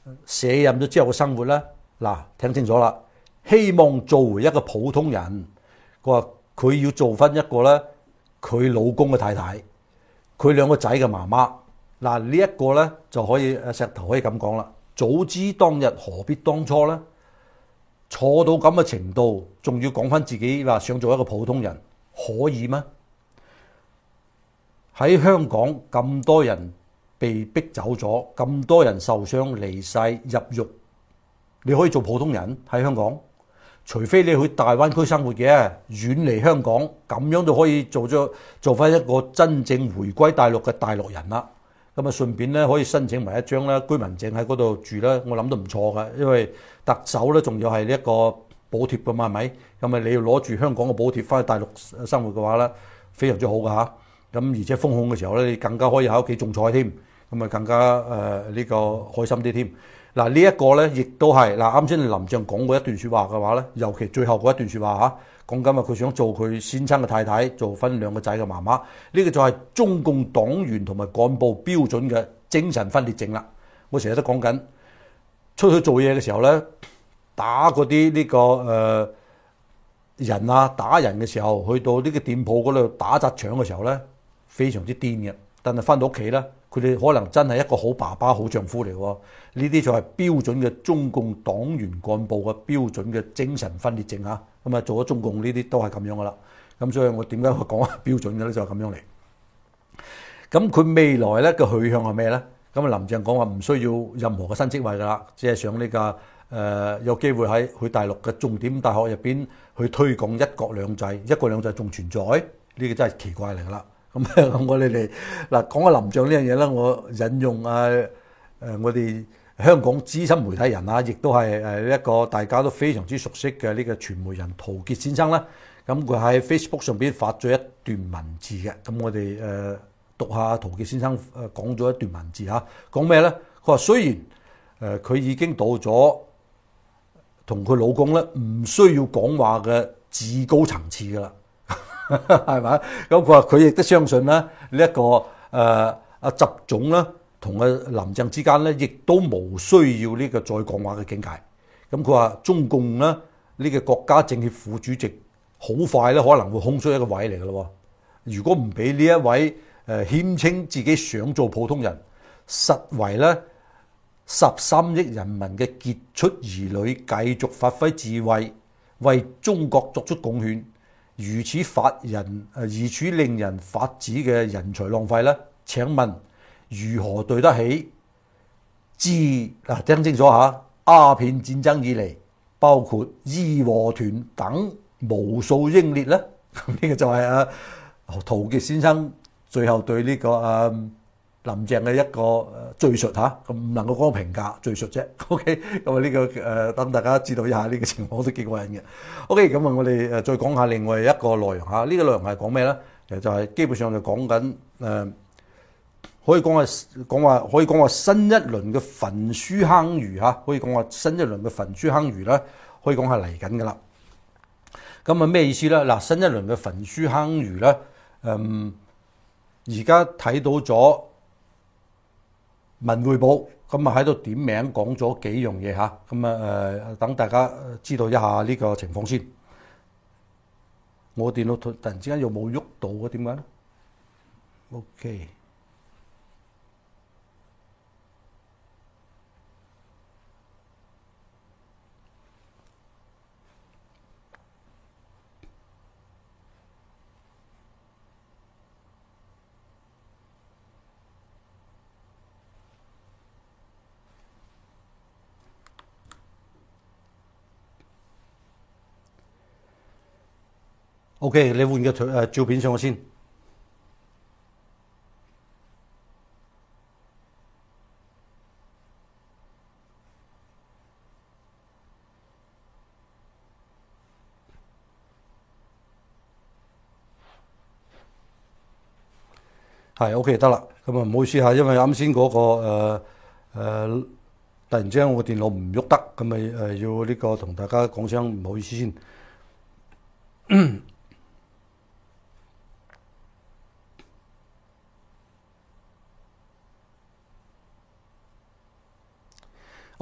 卸任咗之後嘅生活咧，嗱，聽清楚啦，希望做回一個普通人。佢話佢要做翻一個咧，佢老公嘅太太，佢兩個仔嘅媽媽。嗱，呢一個咧就可以石頭可以咁講啦。早知當日何必當初咧？錯到咁嘅程度，仲要講翻自己話想做一個普通人，可以咩？喺香港咁多人被逼走咗，咁多人受傷離世入獄，你可以做普通人喺香港？除非你去大灣區生活嘅，遠離香港，咁樣就可以做咗做翻一個真正回歸大陸嘅大陸人啦。咁啊，順便咧可以申請埋一張咧居民證喺嗰度住咧，我諗都唔錯㗎，因為特首咧仲要係呢一個補貼㗎嘛，係咪？咁啊，你要攞住香港嘅補貼翻去大陸生活嘅話咧，非常之好㗎嚇。咁而且封控嘅時候咧，你更加可以喺屋企種菜添，咁啊更加誒呢、呃呢個開心啲添。嗱，呢一個咧亦都係嗱，啱先林鄭講過一段説話嘅話咧，尤其最後嗰一段説話嚇。講緊話佢想做佢先生嘅太太，做分兩個仔嘅媽媽，呢個就係中共黨員同埋幹部標準嘅精神分裂症啦。我成日都講緊出去做嘢嘅時候咧，打嗰啲呢個誒、呃、人啊，打人嘅時候，去到呢個店鋪嗰度打砸搶嘅時候咧，非常之癲嘅。但係翻到屋企咧，佢哋可能真係一個好爸爸、好丈夫嚟喎。呢啲就係標準嘅中共黨員幹部嘅標準嘅精神分裂症啊！咁啊，做咗中共呢啲都係咁樣噶啦。咁所以我點解我講標準嘅咧，就係咁樣嚟。咁佢未來咧嘅去向係咩咧？咁啊，林鄭講話唔需要任何嘅新職位噶啦，只係想呢個誒有機會喺去大陸嘅重點大學入邊去推廣一國兩制。一國兩制仲存在？呢個真係奇怪嚟噶啦。咁我哋嚟嗱講下林鄭呢樣嘢啦，我引用啊誒我哋香港資深媒體人啊，亦都係誒一個大家都非常之熟悉嘅呢個傳媒人陶傑先生啦。咁佢喺 Facebook 上邊發咗一段文字嘅，咁我哋誒讀下陶傑先生誒講咗一段文字嚇，講咩咧？佢話雖然誒佢已經到咗同佢老公咧唔需要講話嘅至高層次噶啦。係咪？咁佢話佢亦都相信咧呢一個誒阿習總咧同阿林鄭之間咧，亦都冇需要呢個再講話嘅境界。咁佢話中共咧呢個國家政協副主席好快咧可能會空出一個位嚟嘅咯。如果唔俾呢一位誒謙稱自己想做普通人，實為咧十三億人民嘅傑出兒女繼續發揮智慧，為中國作出貢獻。如此發人誒，如此令人發指嘅人才浪費咧？請問如何對得起自嗱聽清楚嚇？鴉片戰爭以嚟，包括義和團等無數英烈咧？呢個就係啊陶傑先生最後對呢個啊林鄭嘅一個敘述嚇，咁唔能夠講評價敘述啫。OK，咁啊呢個誒等大家知道一下呢個情況都幾過癮嘅。OK，咁啊我哋誒再講下另外一個內容嚇，呢個內容係講咩咧？其實就係基本上就講緊誒，可以講係講話可以講話新一輪嘅焚書坑儒嚇，可以講話新一輪嘅焚書坑儒咧，可以講係嚟緊噶啦。咁啊咩意思咧？嗱，新一輪嘅焚書坑儒咧，嗯，而家睇到咗。文匯報咁啊喺度點名講咗幾樣嘢嚇，咁啊誒等大家知道一下呢個情況先。我電腦突然之間又冇喐到嘅，點解咧 ？OK。OK，你換個誒照片上去先。係 OK 得啦。咁啊唔好意思嚇，因為啱先嗰個誒、呃呃、突然之間我個電腦唔喐得，咁咪誒要呢個同大家講聲唔好意思先。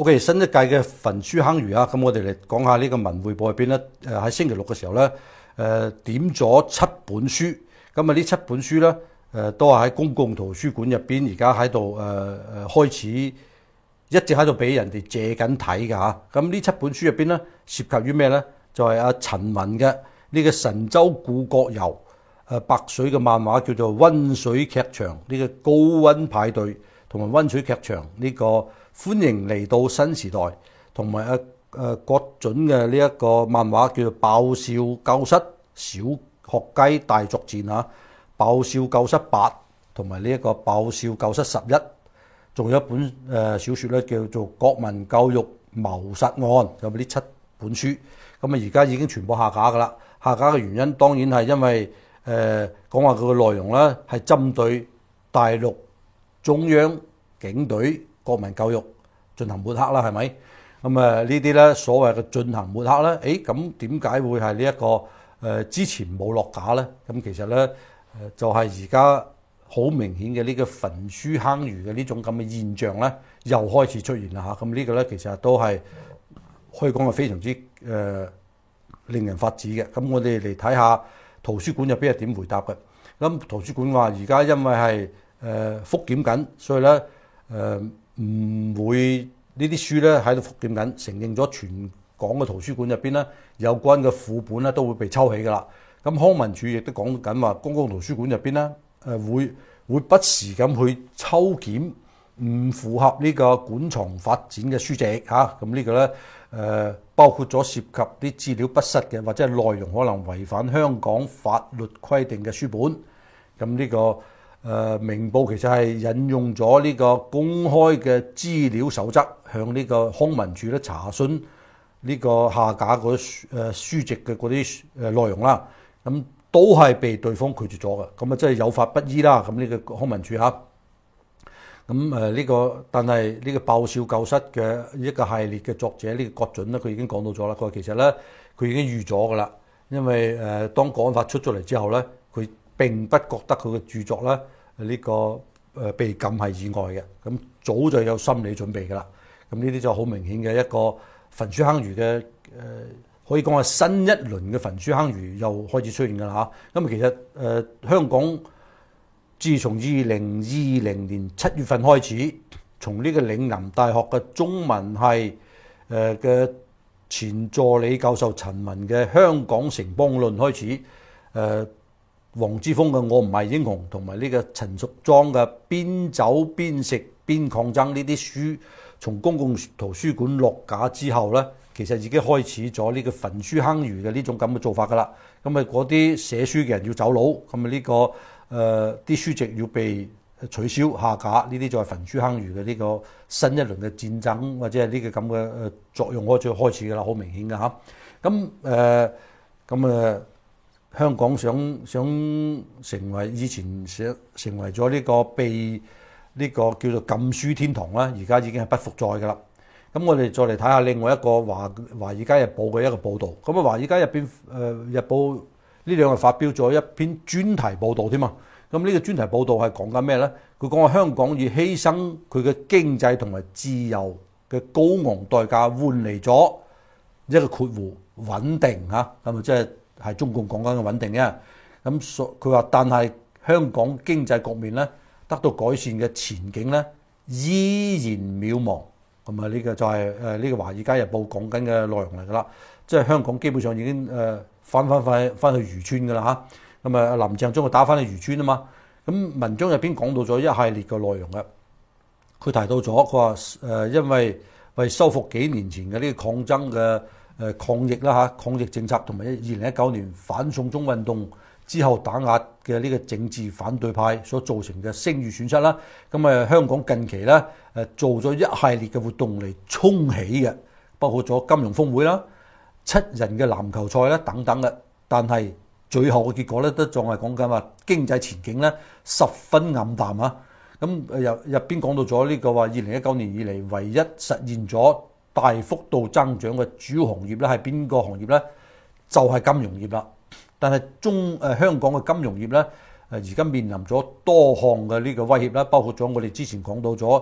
OK， 新一屆嘅焚書坑儒啊，咁我哋嚟講下呢個文匯報入邊咧，誒喺星期六嘅時候咧，誒點咗七本書，咁啊呢七本書咧，誒都係喺公共圖書館入邊，而家喺度誒誒開始一直喺度俾人哋借緊睇㗎嚇。咁呢七本書入邊咧，涉及於咩咧？就係阿陳文嘅呢個神州故國遊，誒白水嘅漫畫叫做溫水劇場呢個高溫派對，同埋溫水劇場呢個歡迎嚟到新時代，同埋啊誒郭準嘅呢一個漫畫叫做爆笑教室小學雞大作戰嚇，爆笑教室八同埋呢一個爆笑教室十一，仲有一本誒小説咧叫做國民教育謀殺案，咁呢七本書，咁啊而家已經全部下架㗎啦。下架嘅原因當然係因為誒講話佢嘅內容咧係針對大陸中央警隊國民教育進行抹黑啦，係咪？咁啊呢啲咧所謂嘅進行抹黑咧，誒咁點解會係呢一個誒、呃、之前冇落架咧？咁其實咧誒就係而家好明顯嘅呢個焚書坑儒嘅呢種咁嘅現象咧，又開始出現啦嚇。咁呢個咧其實都係可以講係非常之誒、呃、令人發指嘅。咁我哋嚟睇下圖書館入邊係點回答嘅。咁圖書館話而家因為係誒復檢緊，所以咧誒。呃唔會呢啲書咧喺度復檢緊，承認咗全港嘅圖書館入邊咧有關嘅副本咧都會被抽起㗎啦。咁康文署亦都講緊話，公共圖書館入邊咧誒會會不時咁去抽檢唔符合呢個館藏發展嘅書籍嚇。咁呢個咧誒包括咗涉及啲資料不實嘅，或者係內容可能違反香港法律規定嘅書本。咁呢個誒明報其實係引用咗呢個公開嘅資料守則，向呢個康文署咧查詢呢個下架嗰誒書籍嘅嗰啲誒內容啦，咁都係被對方拒絕咗嘅，咁啊真係有法不依啦。咁呢個康文署嚇，咁誒呢個但係呢個爆笑教室嘅一個系列嘅作者呢個郭準咧，佢已經講到咗啦。佢話其實咧佢已經預咗㗎啦，因為誒當國安法出咗嚟之後咧，佢並不覺得佢嘅著作咧呢個誒被禁係意外嘅，咁早就有心理準備㗎啦。咁呢啲就好明顯嘅一個焚書坑儒嘅誒，可以講係新一輪嘅焚書坑儒又開始出現㗎啦嚇。咁其實誒、呃、香港自從二零二零年七月份開始，從呢個嶺南大學嘅中文系誒嘅前助理教授陳文嘅《香港城邦論》開始誒。呃黃之鋒嘅《我唔係英雄》同埋呢個陳淑莊嘅《邊走邊食邊抗爭》呢啲書，從公共圖書館落架之後咧，其實已經開始咗呢個焚書坑儒嘅呢種咁嘅做法㗎啦。咁啊，嗰啲寫書嘅人要走佬，咁啊呢個誒啲、呃、書籍要被取消下架，呢啲就係焚書坑儒嘅呢個新一輪嘅戰爭，或者係呢個咁嘅誒作用開始開始㗎啦，好明顯㗎嚇。咁誒咁誒。香港想想成為以前想成為咗呢個被呢個叫做禁書天堂啦，而家已經係不復再㗎啦。咁我哋再嚟睇下另外一個華華爾街日報嘅一個報導。咁啊，華爾街入邊誒日報呢兩日發表咗一篇專題報導添啊。咁呢個專題報導係講緊咩咧？佢講話香港以犧牲佢嘅經濟同埋自由嘅高昂代價換嚟咗一個括弧穩定嚇，咁啊即係。係中共講緊嘅穩定嘅，咁所佢話，但係香港經濟局面咧得到改善嘅前景咧依然渺茫，咁啊呢個就係誒呢個《華爾街日報》講緊嘅內容嚟㗎啦，即係香港基本上已經誒翻翻翻翻去漁村㗎啦嚇，咁啊林鄭將佢打翻去漁村啊嘛，咁文章入邊講到咗一系列嘅內容嘅，佢提到咗佢話誒因為為收復幾年前嘅呢個抗爭嘅。誒抗疫啦嚇，抗疫政策同埋二零一九年反送中運動之後打壓嘅呢個政治反對派所造成嘅聲譽損失啦，咁誒香港近期咧誒做咗一系列嘅活動嚟沖起嘅，包括咗金融峰會啦、七人嘅籃球賽啦等等嘅，但係最後嘅結果咧都仲係講緊話經濟前景咧十分暗淡啊！咁入入邊講到咗呢個話二零一九年以嚟唯一實現咗大幅度增長嘅主要行業咧係邊個行業咧？就係、是、金融業啦。但係中誒、呃、香港嘅金融業咧誒而家面臨咗多項嘅呢個威脅啦，包括咗我哋之前講到咗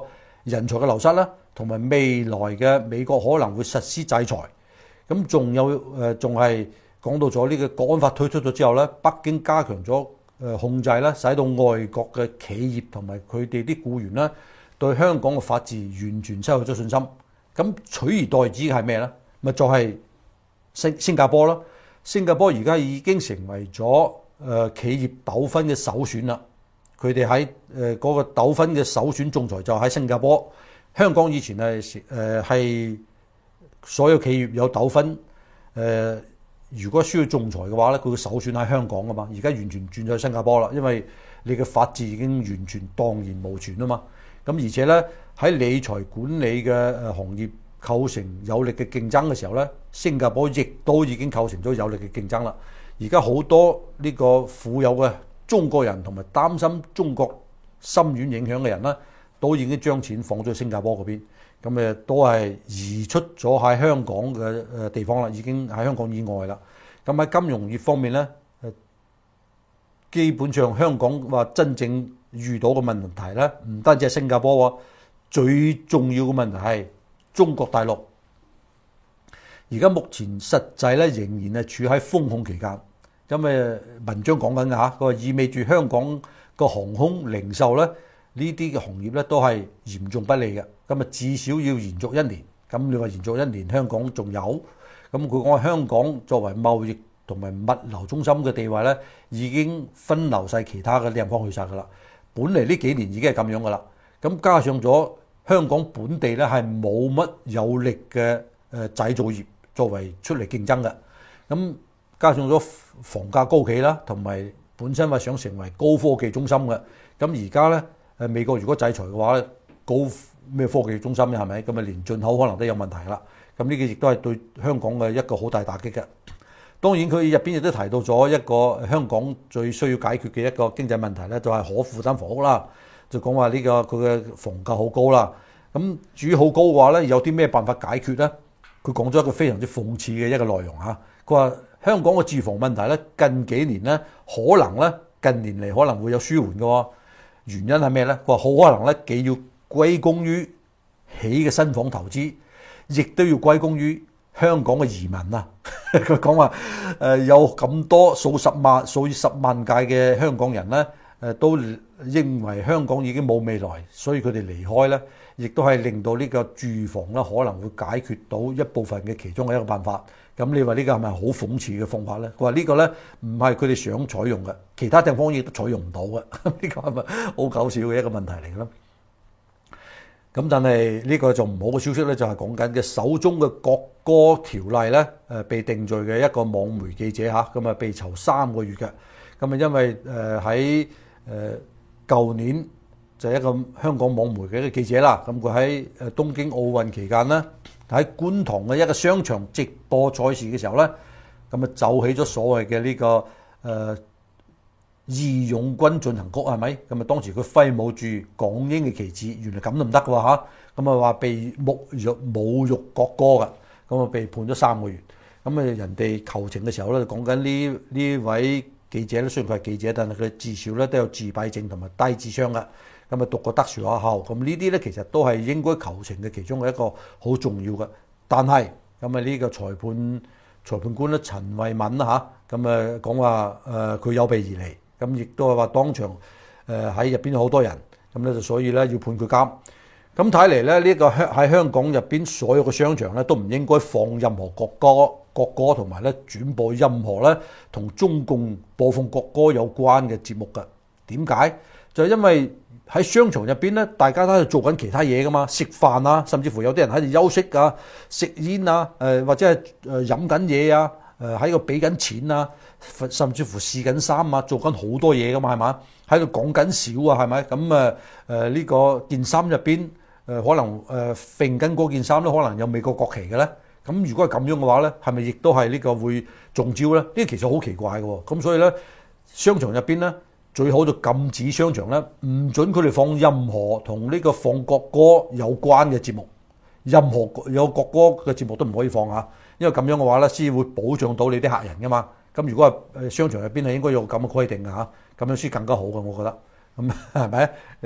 人才嘅流失啦，同埋未來嘅美國可能會實施制裁。咁仲有誒，仲係講到咗呢個國安法推出咗之後咧，北京加強咗誒控制啦，使到外國嘅企業同埋佢哋啲僱員咧對香港嘅法治完全失去咗信心。咁取而代之嘅係咩咧？咪就係新新加坡咯。新加坡而家已經成為咗誒企業糾紛嘅首選啦。佢哋喺誒嗰個糾紛嘅首選仲裁就喺新加坡。香港以前係誒係所有企業有糾紛誒、呃，如果需要仲裁嘅話咧，佢嘅首選喺香港噶嘛。而家完全轉咗去新加坡啦，因為你嘅法治已經完全蕩然無存啊嘛。咁而且咧喺理財管理嘅誒行業構成有力嘅競爭嘅時候咧，新加坡亦都已經構成咗有力嘅競爭啦。而家好多呢個富有嘅中國人同埋擔心中國深遠影響嘅人咧，都已經將錢放咗去新加坡嗰邊，咁誒都係移出咗喺香港嘅誒地方啦，已經喺香港以外啦。咁喺金融業方面咧，誒基本上香港話真正遇到嘅問題咧，唔單止係新加坡喎，最重要嘅問題係中國大陸。而家目前實際咧仍然係處喺封控期間。咁誒文章講緊嘅嚇，佢話意味住香港個航空零售咧呢啲嘅行業咧都係嚴重不利嘅。咁啊至少要延續一年。咁你話延續一年，香港仲有？咁佢講話香港作為貿易同埋物流中心嘅地位咧，已經分流晒其他嘅地方去晒㗎啦。本嚟呢幾年已經係咁樣㗎啦。咁加上咗香港本地咧係冇乜有力嘅誒製造業作為出嚟競爭嘅。咁加上咗房價高企啦，同埋本身話想成為高科技中心嘅，咁而家咧誒美國如果制裁嘅話咧，高咩科技中心咧係咪？咁啊連進口可能都有問題啦。咁呢個亦都係對香港嘅一個好大打擊嘅。當然佢入邊亦都提到咗一個香港最需要解決嘅一個經濟問題咧，就係可負擔房屋啦。就講話呢個佢嘅房價好高啦。咁至於好高嘅話咧，有啲咩辦法解決咧？佢講咗一個非常之諷刺嘅一個內容嚇。佢話香港嘅住房問題咧，近幾年咧可能咧近年嚟可能會有舒緩嘅喎。原因係咩咧？佢話好可能咧既要歸功於起嘅新房投資，亦都要歸功於香港嘅移民啊。佢講話誒有咁多數十萬、數以十萬計嘅香港人咧，誒都認為香港已經冇未來，所以佢哋離開咧，亦都係令到呢個住房咧可能會解決到一部分嘅其中嘅一個辦法。咁你話呢個係咪好諷刺嘅方法咧？佢話呢個咧唔係佢哋想採用嘅，其他地方亦都採用唔到嘅。呢個係咪好搞笑嘅一個問題嚟嘅咧？咁但係呢個就唔好嘅消息咧，就係講緊嘅手中嘅國歌條例咧，誒被定罪嘅一個網媒記者嚇，咁啊被囚三個月嘅。咁啊因為誒喺誒舊年就係一個香港網媒嘅一個記者啦，咁佢喺誒東京奧運期間咧，喺觀塘嘅一個商場直播賽事嘅時候咧，咁啊奏起咗所謂嘅呢、這個誒、呃、義勇軍進行曲係咪？咁啊當時佢揮舞住港英嘅旗幟，原來咁都唔得嘅喎嚇，咁啊話被侮辱侮辱國歌嘅，咁啊被判咗三個月。咁啊人哋求情嘅時候咧，講緊呢呢位記者咧，雖然佢係記者，但係佢至少咧都有自閉症同埋低智商嘅。咁啊讀過特殊學校，咁呢啲咧其實都係應該求情嘅其中嘅一個好重要嘅。但係咁啊呢個裁判裁判官咧陳慧敏啦嚇，咁啊講話誒佢有備而嚟，咁亦都係話當場誒喺入邊好多人，咁咧就所以咧要判佢監。咁睇嚟咧呢個香喺香港入邊所有嘅商場咧都唔應該放任何國歌國歌同埋咧轉播任何咧同中共播放國歌有關嘅節目㗎。點解？就係因為喺商場入邊咧，大家都喺度做緊其他嘢噶嘛，食飯啊，甚至乎有啲人喺度休息啊、食煙啊、誒、呃、或者係誒飲緊嘢啊、誒喺度俾緊錢啊，甚至乎試緊衫啊，做緊好多嘢噶嘛，係嘛？喺度講緊笑啊，係咪？咁誒誒呢個件衫入邊誒可能誒揈緊嗰件衫咧，可能有美國國旗嘅咧。咁如果係咁樣嘅話咧，係咪亦都係呢個會中招咧？呢個其實好奇怪嘅喎。咁所以咧，商場入邊咧，最好就禁止商場咧，唔准佢哋放任何同呢個放國歌有關嘅節目，任何有國歌嘅節目都唔可以放嚇，因為咁樣嘅話咧，先會保障到你啲客人噶嘛。咁如果係誒商場入邊係應該有咁嘅規定嘅嚇，咁樣先更加好嘅，我覺得。咁係咪？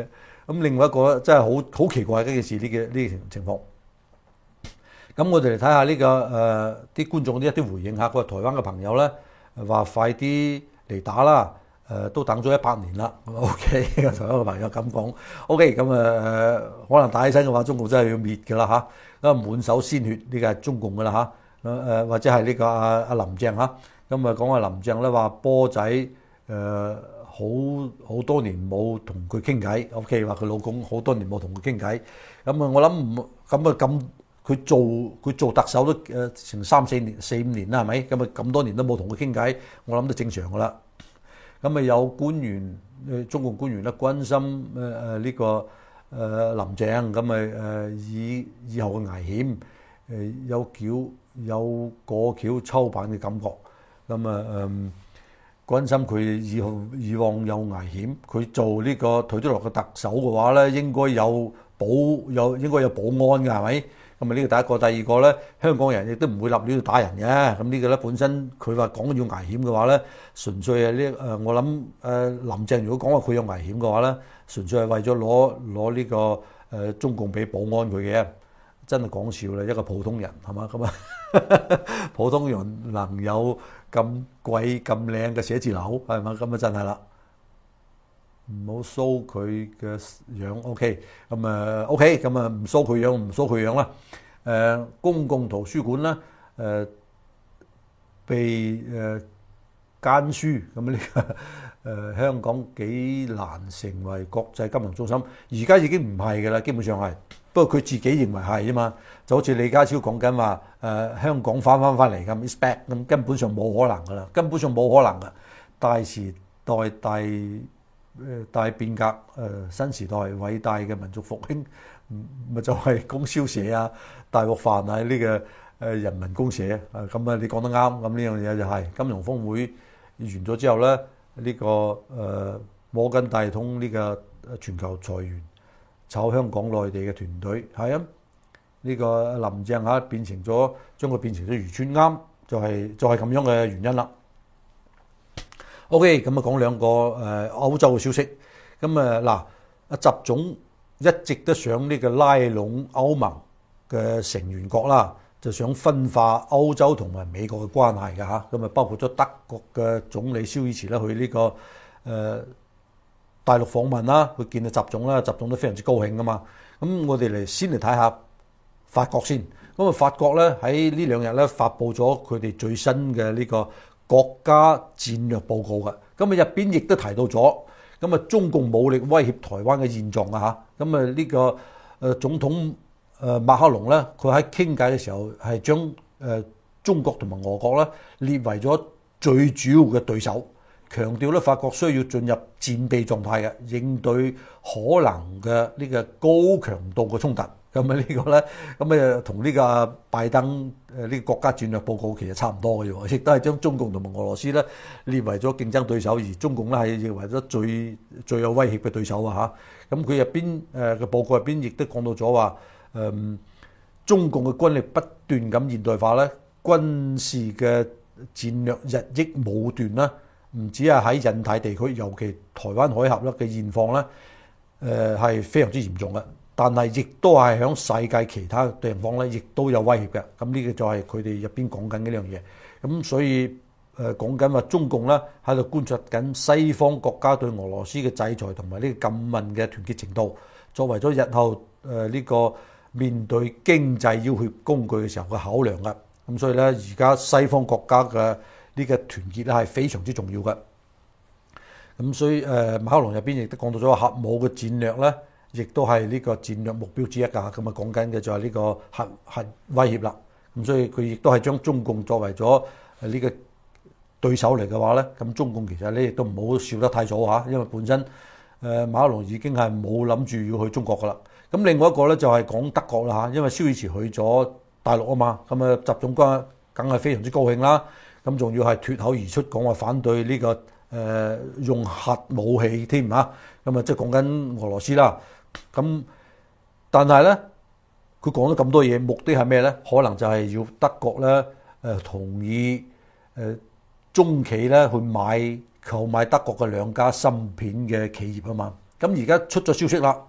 咁另外一個真係好好奇怪嘅一件事，呢嘅呢個情況。咁我哋嚟睇下呢個誒啲、呃、觀眾啲一啲回應下，佢話台灣嘅朋友咧話快啲嚟打啦。誒、呃、都等咗一百年啦 ，OK， 台灣嘅朋友咁講 ，OK， 咁啊誒可能打起身嘅話，中共真係要滅㗎啦嚇，咁滿手鮮血呢個係中共㗎啦嚇，誒、呃、或者係呢個阿阿林鄭嚇，咁啊講話林鄭咧話波仔誒、呃、好好多年冇同佢傾偈 ，OK， 話佢老公好多年冇同佢傾偈，咁啊我諗唔咁啊咁佢做佢做特首都誒成三四年四五年啦係咪？咁啊咁多年都冇同佢傾偈，我諗都正常㗎啦。咁啊有官員誒中共官員咧關心誒誒呢個誒、呃、林鄭，咁啊誒以以後嘅危險誒有橋有過橋抽板嘅感覺，咁啊誒關心佢以後以往有危險，佢做呢個退咗落嘅特首嘅話咧，應該有保有應該有保安㗎係咪？咁啊呢個第一個，第二個咧，香港人亦都唔會立亂去打人嘅。咁呢個咧本身佢話講要危險嘅話咧，純粹係呢誒，我諗誒林鄭如果講話佢有危險嘅話咧，純粹係為咗攞攞呢個誒中共俾保安佢嘅，真係講笑啦！一個普通人係嘛咁啊，普通人能有咁貴咁靚嘅寫字樓係嘛咁啊真係啦。唔好 show 佢嘅樣 ，OK， 咁啊 OK，咁啊唔 show 佢樣唔 show 佢樣啦。誒公共圖書館咧誒被誒奸書，咁呢個誒香港幾難成為國際金融中心，而家已經唔係㗎啦，基本上係。不過佢自己認為係啫嘛，就好似李家超講緊話誒香港翻翻翻嚟咁 expect 咁，根本上冇可能㗎啦，根本上冇可能㗎。大時代大誒大變革，誒、呃、新時代偉大嘅民族復興，咪就係、是、供銷社啊、大鑊飯啊呢、這個誒、呃、人民公社啊，咁啊你講得啱，咁呢樣嘢就係、是、金融峰會完咗之後咧，呢、這個誒、呃、摩根大通呢個全球裁員炒香港內地嘅團隊，係啊，呢、這個林鄭嚇變成咗將佢變成咗漁村啱，就係、是、就係、是、咁樣嘅原因啦。O.K. 咁啊講兩個誒歐洲嘅消息，咁啊嗱，阿習總一直都想呢個拉攏歐盟嘅成員國啦，就想分化歐洲同埋美國嘅關係㗎嚇，咁啊包括咗德國嘅總理蕭爾茨咧去呢個誒大陸訪問啦，去見到習總啦，習總都非常之高興㗎嘛。咁我哋嚟先嚟睇下法國先，咁啊法國咧喺呢兩日咧發布咗佢哋最新嘅呢個國家戰略報告嘅，咁啊入邊亦都提到咗，咁啊中共武力威脅台灣嘅現狀啊嚇，咁啊呢個誒總統誒馬克龍咧，佢喺傾偈嘅時候係將誒中國同埋俄國咧列為咗最主要嘅對手，強調咧法國需要進入戰備狀態嘅，應對可能嘅呢個高強度嘅衝突。咁啊呢個咧，咁啊同呢個拜登誒呢個國家戰略報告其實差唔多嘅啫，亦都係將中共同埋俄羅斯咧列為咗競爭對手，而中共咧係認為咗最最有威脅嘅對手啊嚇。咁佢入邊誒嘅報告入邊亦都講到咗話，誒中共嘅軍力不斷咁現代化咧，軍事嘅戰略日益武斷啦，唔止係喺印太地區，尤其台灣海峽咧嘅現況咧，誒係非常之嚴重嘅。但係亦都係喺世界其他地方咧，亦都有威脅嘅。咁呢個就係佢哋入邊講緊嘅呢樣嘢。咁所以誒講緊話中共咧喺度觀察緊西方國家對俄羅斯嘅制裁同埋呢個禁運嘅團結程度，作為咗日後誒呢個面對經濟要挾工具嘅時候嘅考量嘅。咁所以咧，而家西方國家嘅呢個團結咧係非常之重要嘅。咁所以誒馬克龍入邊亦都講到咗核武嘅戰略咧，亦都係呢個戰略目標之一㗎，咁啊講緊嘅就係呢個核核威脅啦。咁所以佢亦都係將中共作為咗呢個對手嚟嘅話咧，咁中共其實咧亦都唔好笑得太早嚇，因為本身誒馬克龍已經係冇諗住要去中國㗎啦。咁另外一個咧就係講德國啦嚇，因為蕭爾茨去咗大陸啊嘛，咁啊習總軍梗係非常之高興啦。咁仲要係脫口而出講話反對呢個誒用核武器添嚇，咁啊即係講緊俄羅斯啦。咁，但係咧，佢講咗咁多嘢，目的係咩咧？可能就係要德國咧，誒同意誒中企咧去買購買德國嘅兩家芯片嘅企業啊嘛。咁而家出咗消息啦，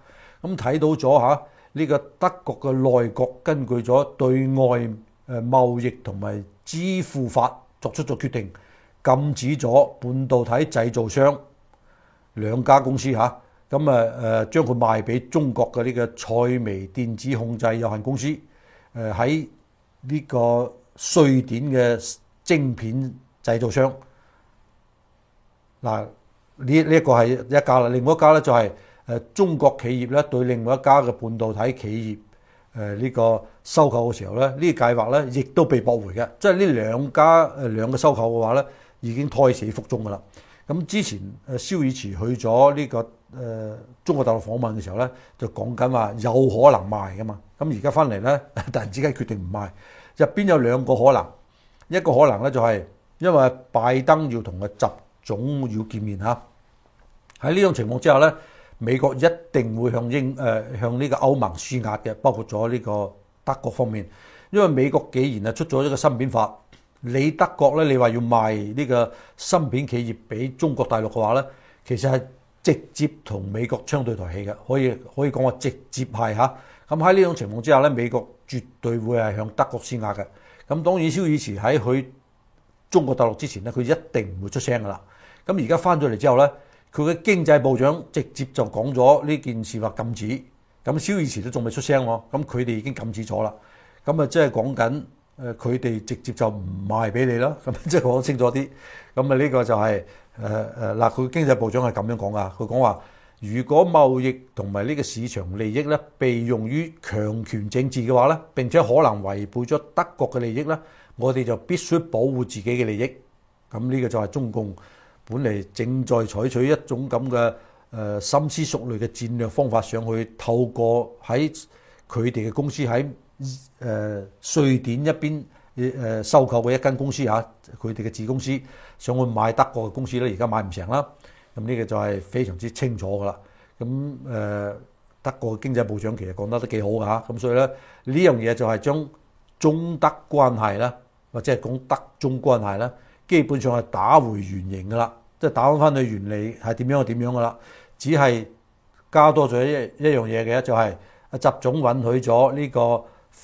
咁睇到咗嚇呢個德國嘅內閣根據咗對外誒貿易同埋支付法作出咗決定，禁止咗半導體製造商兩家公司嚇，咁啊誒將佢賣俾中國嘅呢個賽微電子控制有限公司，誒喺呢個瑞典嘅晶片製造商。嗱，呢呢一個係一家啦，另外一家咧就係誒中國企業咧對另外一家嘅半導體企業誒呢個收購嘅時候咧，呢個計劃咧亦都被駁回嘅，即係呢兩家誒兩個收購嘅話咧已經胎死腹中噶啦。咁之前誒蕭爾茨去咗呢個誒中國大陸訪問嘅時候咧，就講緊話有可能賣噶嘛。咁而家翻嚟咧，突然之間決定唔賣，入邊有兩個可能，一個可能咧就係因為拜登要同個習總要見面嚇。喺呢種情況之下咧，美國一定會向英誒、呃、向呢個歐盟施壓嘅，包括咗呢個德國方面，因為美國既然係出咗一個芯片法，你德國咧，你話要賣呢個芯片企業俾中國大陸嘅話咧，其實係直接同美國槍對台戲嘅，可以可以講話直接係嚇。咁喺呢種情況之下咧，美國絕對會係向德國施壓嘅。咁當然蕭爾茨喺去中國大陸之前咧，佢一定唔會出聲噶啦。咁而家翻咗嚟之後咧，佢嘅經濟部長直接就講咗呢件事話禁止，咁蕭爾茨都仲未出聲喎，咁佢哋已經禁止咗啦。咁啊，即係講緊誒，佢哋直接就唔賣俾你啦。咁即係講清楚啲。咁啊，呢個就係誒誒嗱，佢經濟部長係咁樣講噶。佢講話，如果貿易同埋呢個市場利益咧被用於強權政治嘅話咧，並且可能違背咗德國嘅利益咧，我哋就必須保護自己嘅利益。咁呢個就係中共本嚟正在採取一種咁嘅誒深思熟慮嘅戰略方法上去，透過喺佢哋嘅公司喺誒、呃、瑞典一邊誒、呃、收購嘅一間公司嚇，佢哋嘅子公司想去買德國嘅公司咧，而家買唔成啦。咁呢個就係非常之清楚噶啦。咁誒、呃、德國嘅經濟部長其實講得都幾好㗎嚇。咁所以咧，呢樣嘢就係將中德關係啦，或者係講德中關係啦，基本上係打回原形噶啦，即係打翻翻去原理係點樣就點樣噶啦，只係加多咗一一樣嘢嘅，就係阿習總允許咗呢個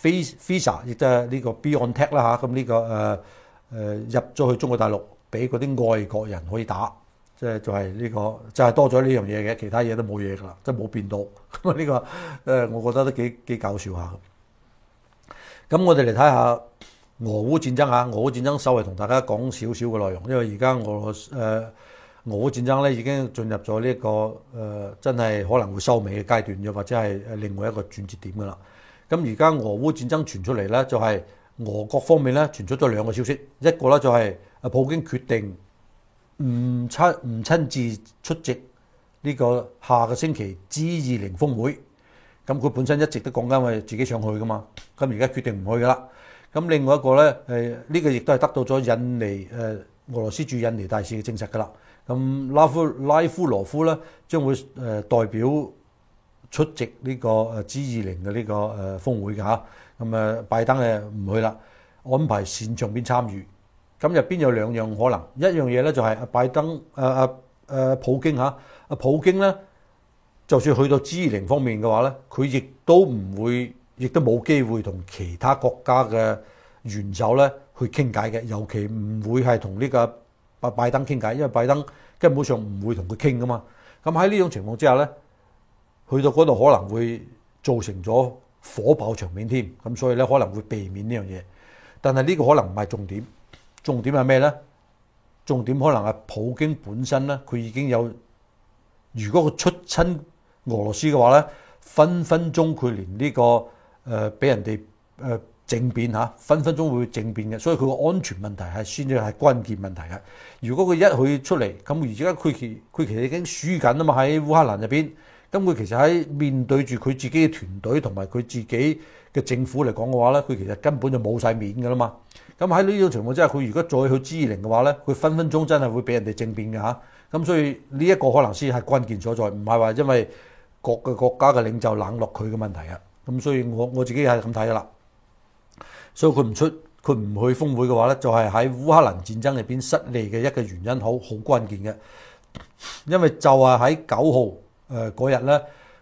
Pfizer 亦都係呢個 BioNTech 啦嚇，咁呢個誒誒入咗去中國大陸，俾嗰啲外國人可以打，即係就係呢個就係多咗呢樣嘢嘅，其他嘢都冇嘢噶啦，即係冇變到。咁啊呢個誒，我覺得都幾幾搞笑下。咁我哋嚟睇下俄烏戰爭嚇，俄烏戰爭稍微同大家講少少嘅內容，因為而家俄羅誒俄烏戰爭咧已經進入咗呢一個誒、呃、真係可能會收尾嘅階段，又或者係另外一個轉折點噶啦。咁而家俄烏戰爭傳出嚟咧，就係、是、俄國方面咧傳出咗兩個消息，一個咧就係阿普京決定唔親唔親自出席呢個下個星期 G 二十峰會。咁佢本身一直都講緊話自己想去噶嘛，咁而家決定唔去噶啦。咁另外一個咧，誒、這、呢個亦都係得到咗印尼誒俄羅斯駐印尼大使嘅證實噶啦。咁拉夫拉夫羅夫咧將會誒代表出席呢個誒 G 二十嘅呢個誒峯會嘅嚇。咁誒拜登誒唔去啦，安排線上邊參與。咁入邊有兩樣可能，一樣嘢咧就係阿拜登誒誒誒普京嚇，阿普京咧就算去到 G 二十方面嘅話咧，佢亦都唔會。亦都冇機會同其他國家嘅元首咧去傾偈嘅，尤其唔會係同呢個拜拜登傾偈，因為拜登根本上唔會同佢傾噶嘛。咁喺呢種情況之下咧，去到嗰度可能會造成咗火爆場面添，咁所以咧可能會避免呢樣嘢。但係呢個可能唔係重點，重點係咩咧？重點可能係普京本身咧，佢已經有，如果佢出親俄羅斯嘅話咧，分分鐘佢連呢個。誒俾、呃、人哋誒、呃、政變嚇，分分鐘會政變嘅，所以佢個安全問題係先至係關鍵問題嘅。如果佢一去出嚟，咁而家佢其佢其實已經輸緊啊嘛，喺烏克蘭入邊，咁佢其實喺面對住佢自己嘅團隊同埋佢自己嘅政府嚟講嘅話咧，佢其實根本就冇晒面㗎啦嘛。咁喺呢種情況之下，佢如果再去 G 二十嘅話咧，佢分分鐘真係會俾人哋政變嘅嚇。咁所以呢一個可能先係關鍵所在，唔係話因為各個國家嘅領袖冷落佢嘅問題啊。咁所以我我自己係咁睇噶啦，所以佢唔出佢唔去峰會嘅話咧，就係喺烏克蘭戰爭入邊失利嘅一個原因，好好關鍵嘅。因為就係喺九號誒嗰日咧，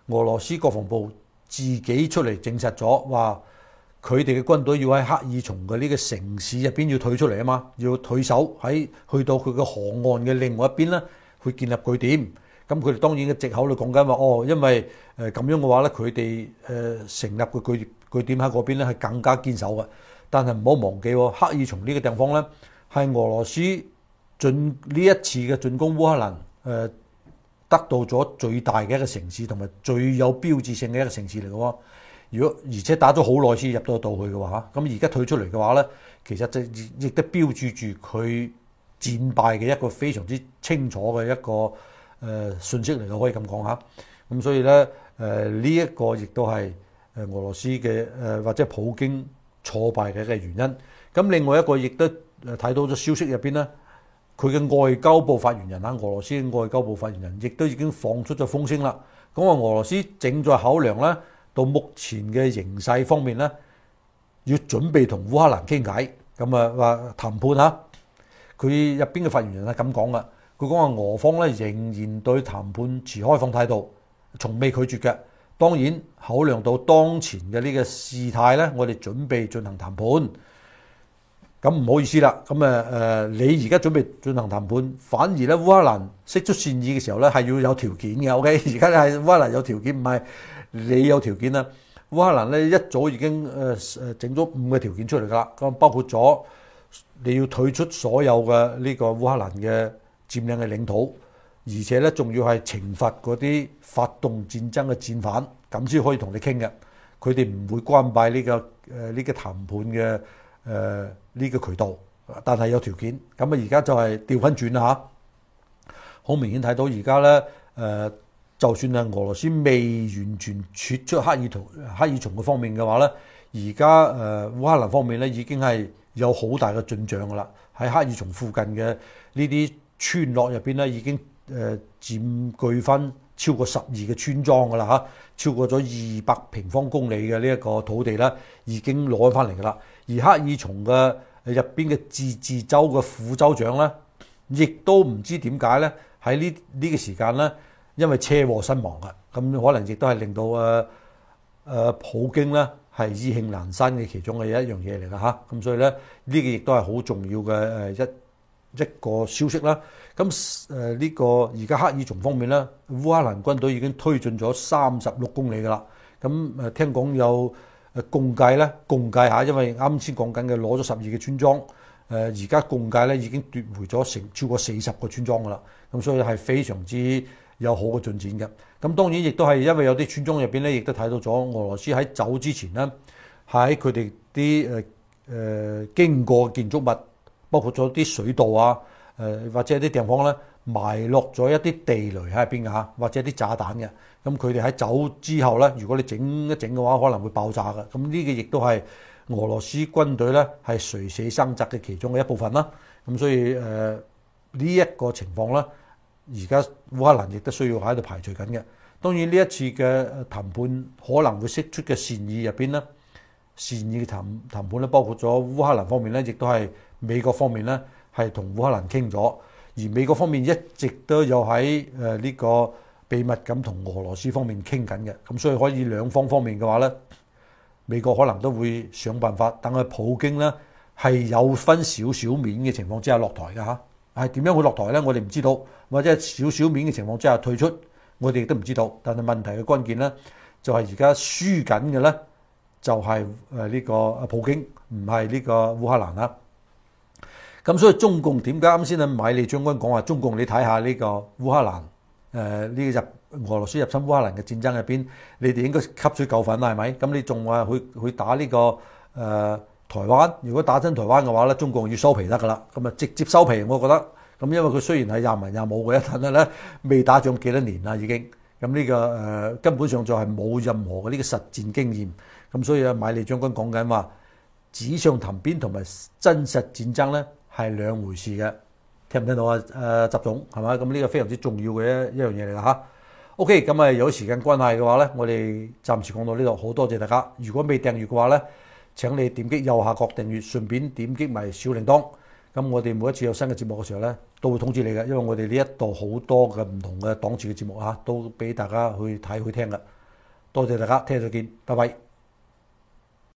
俄羅斯國防部自己出嚟證實咗，話佢哋嘅軍隊要喺克爾松嘅呢個城市入邊要退出嚟啊嘛，要退守喺去到佢嘅河岸嘅另外一邊咧，去建立據點。咁佢哋當然嘅藉口嚟講緊話，哦，因為誒咁樣嘅話咧，佢哋誒成立嘅據據點喺嗰邊咧係更加堅守嘅。但係唔好忘記喎，克爾松呢個地方咧係俄羅斯進呢一次嘅進攻烏克蘭誒得到咗最大嘅一個城市，同埋最有標誌性嘅一個城市嚟嘅喎。如果而且打咗好耐先入到到去嘅話，咁而家退出嚟嘅話咧，其實就亦都標誌住佢戰敗嘅一個非常之清楚嘅一個誒、呃、信息嚟嘅，可以咁講嚇。咁所以咧誒呢一、呃這個亦都係誒俄羅斯嘅誒、呃、或者普京挫敗嘅一個原因。咁另外一個亦都睇到咗消息入邊咧，佢嘅外交部發言人啊，俄羅斯嘅外交部發言人亦都已經放出咗風聲啦。咁話俄羅斯正在考量咧，到目前嘅形勢方面咧，要準備同烏克蘭傾偈，咁啊話談判嚇。佢入邊嘅發言人係咁講噶，佢講話俄方咧仍然對談判持開放態度，從未拒絕嘅。當然考量到當前嘅呢個事態咧，我哋準備進行談判。咁唔好意思啦，咁誒誒，你而家準備進行談判，反而咧烏克蘭釋出善意嘅時候咧係要有條件嘅。OK，而家係烏克蘭有條件，唔係你有條件啦。烏克蘭咧一早已經誒誒整咗五個條件出嚟㗎啦，咁包括咗你要退出所有嘅呢個烏克蘭嘅佔領嘅領土，而且咧仲要係懲罰嗰啲發動戰爭嘅戰犯，咁先可以同你傾嘅。佢哋唔會關閉呢個誒呢個談判嘅誒呢個渠道，但係有條件。咁啊而家就係調翻轉啦嚇，好明顯睇到而家咧誒，就算係俄羅斯未完全撤出克爾圖克爾松嘅方面嘅話咧，而家誒烏克蘭方面咧已經係有好大嘅進賬噶啦。喺克爾松附近嘅呢啲村落入邊咧，已經誒佔據翻超過十二個村莊噶啦嚇，超過咗二百平方公里嘅呢一個土地咧，已經攞翻嚟噶啦。而克爾松嘅入邊嘅自治州嘅副州長咧，亦都唔知點解咧喺呢呢個時間咧，因為車禍身亡嘅，咁可能亦都係令到誒誒普京咧係意興闌珊嘅其中嘅一樣嘢嚟㗎嚇。咁所以咧呢個亦都係好重要嘅誒一一個消息啦。咁誒呢個而家克爾松方面咧，烏克蘭軍隊已經推進咗三十六公里㗎啦。咁誒聽講有誒共計咧，共計下，因為啱先講緊嘅攞咗十二個村莊，誒而家共計咧已經奪回咗成超過四十個村莊㗎啦。咁所以係非常之有好嘅進展嘅。咁當然亦都係因為有啲村莊入邊咧，亦都睇到咗俄羅斯喺走之前咧，喺佢哋啲誒誒經過建築物，包括咗啲水道啊，誒、呃、或者啲地方咧埋落咗一啲地雷喺入邊嘅嚇，或者啲炸彈嘅。咁佢哋喺走之後咧，如果你整一整嘅話，可能會爆炸嘅。咁呢個亦都係俄羅斯軍隊咧係垂死掙扎嘅其中嘅一部分啦。咁所以誒呢一個情況咧，而家烏克蘭亦都需要喺度排除緊嘅。當然呢一次嘅談判可能會釋出嘅善意入邊咧，善意嘅談談判咧，包括咗烏克蘭方面咧，亦都係美國方面咧係同烏克蘭傾咗，而美國方面一直都有喺誒呢個秘密咁同俄羅斯方面傾緊嘅。咁所以可以兩方方面嘅話咧，美國可能都會想辦法等佢普京咧係有分少少面嘅情況之下落台嘅嚇。係點樣會落台咧？我哋唔知道，或者少少面嘅情況之下退出，我哋亦都唔知道。但係問題嘅關鍵咧，就係而家輸緊嘅咧，就係誒呢個普京，唔係呢個烏克蘭啦。咁所以中共點解啱先啊米利將軍講話，中共你睇下呢個烏克蘭誒呢、呃這個入俄羅斯入侵烏克蘭嘅戰爭入邊，你哋應該吸取教訓啦，係咪？咁你仲話去去打呢、這個誒？呃台灣如果打親台灣嘅話咧，中共要收皮得噶啦，咁啊直接收皮，我覺得咁，因為佢雖然係廿文廿武嘅，但係咧未打仗幾多年啦已經，咁呢、這個誒、呃、根本上就係冇任何嘅呢個實戰經驗，咁所以啊，米利將軍講緊話紙上談兵同埋真實戰爭咧係兩回事嘅，聽唔聽到啊？誒、呃，習總係嘛？咁呢個非常之重要嘅一一樣嘢嚟㗎嚇。OK，咁啊有時間關係嘅話咧，我哋暫時講到呢度，好多謝大家。如果未訂閱嘅話咧，請你點擊右下角訂閱，順便點擊埋小鈴鐺。咁我哋每一次有新嘅節目嘅時候咧，都會通知你嘅，因為我哋呢一度好多嘅唔同嘅檔次嘅節目嚇，都俾大家去睇去聽嘅。 多謝大家，聽日再見，拜拜。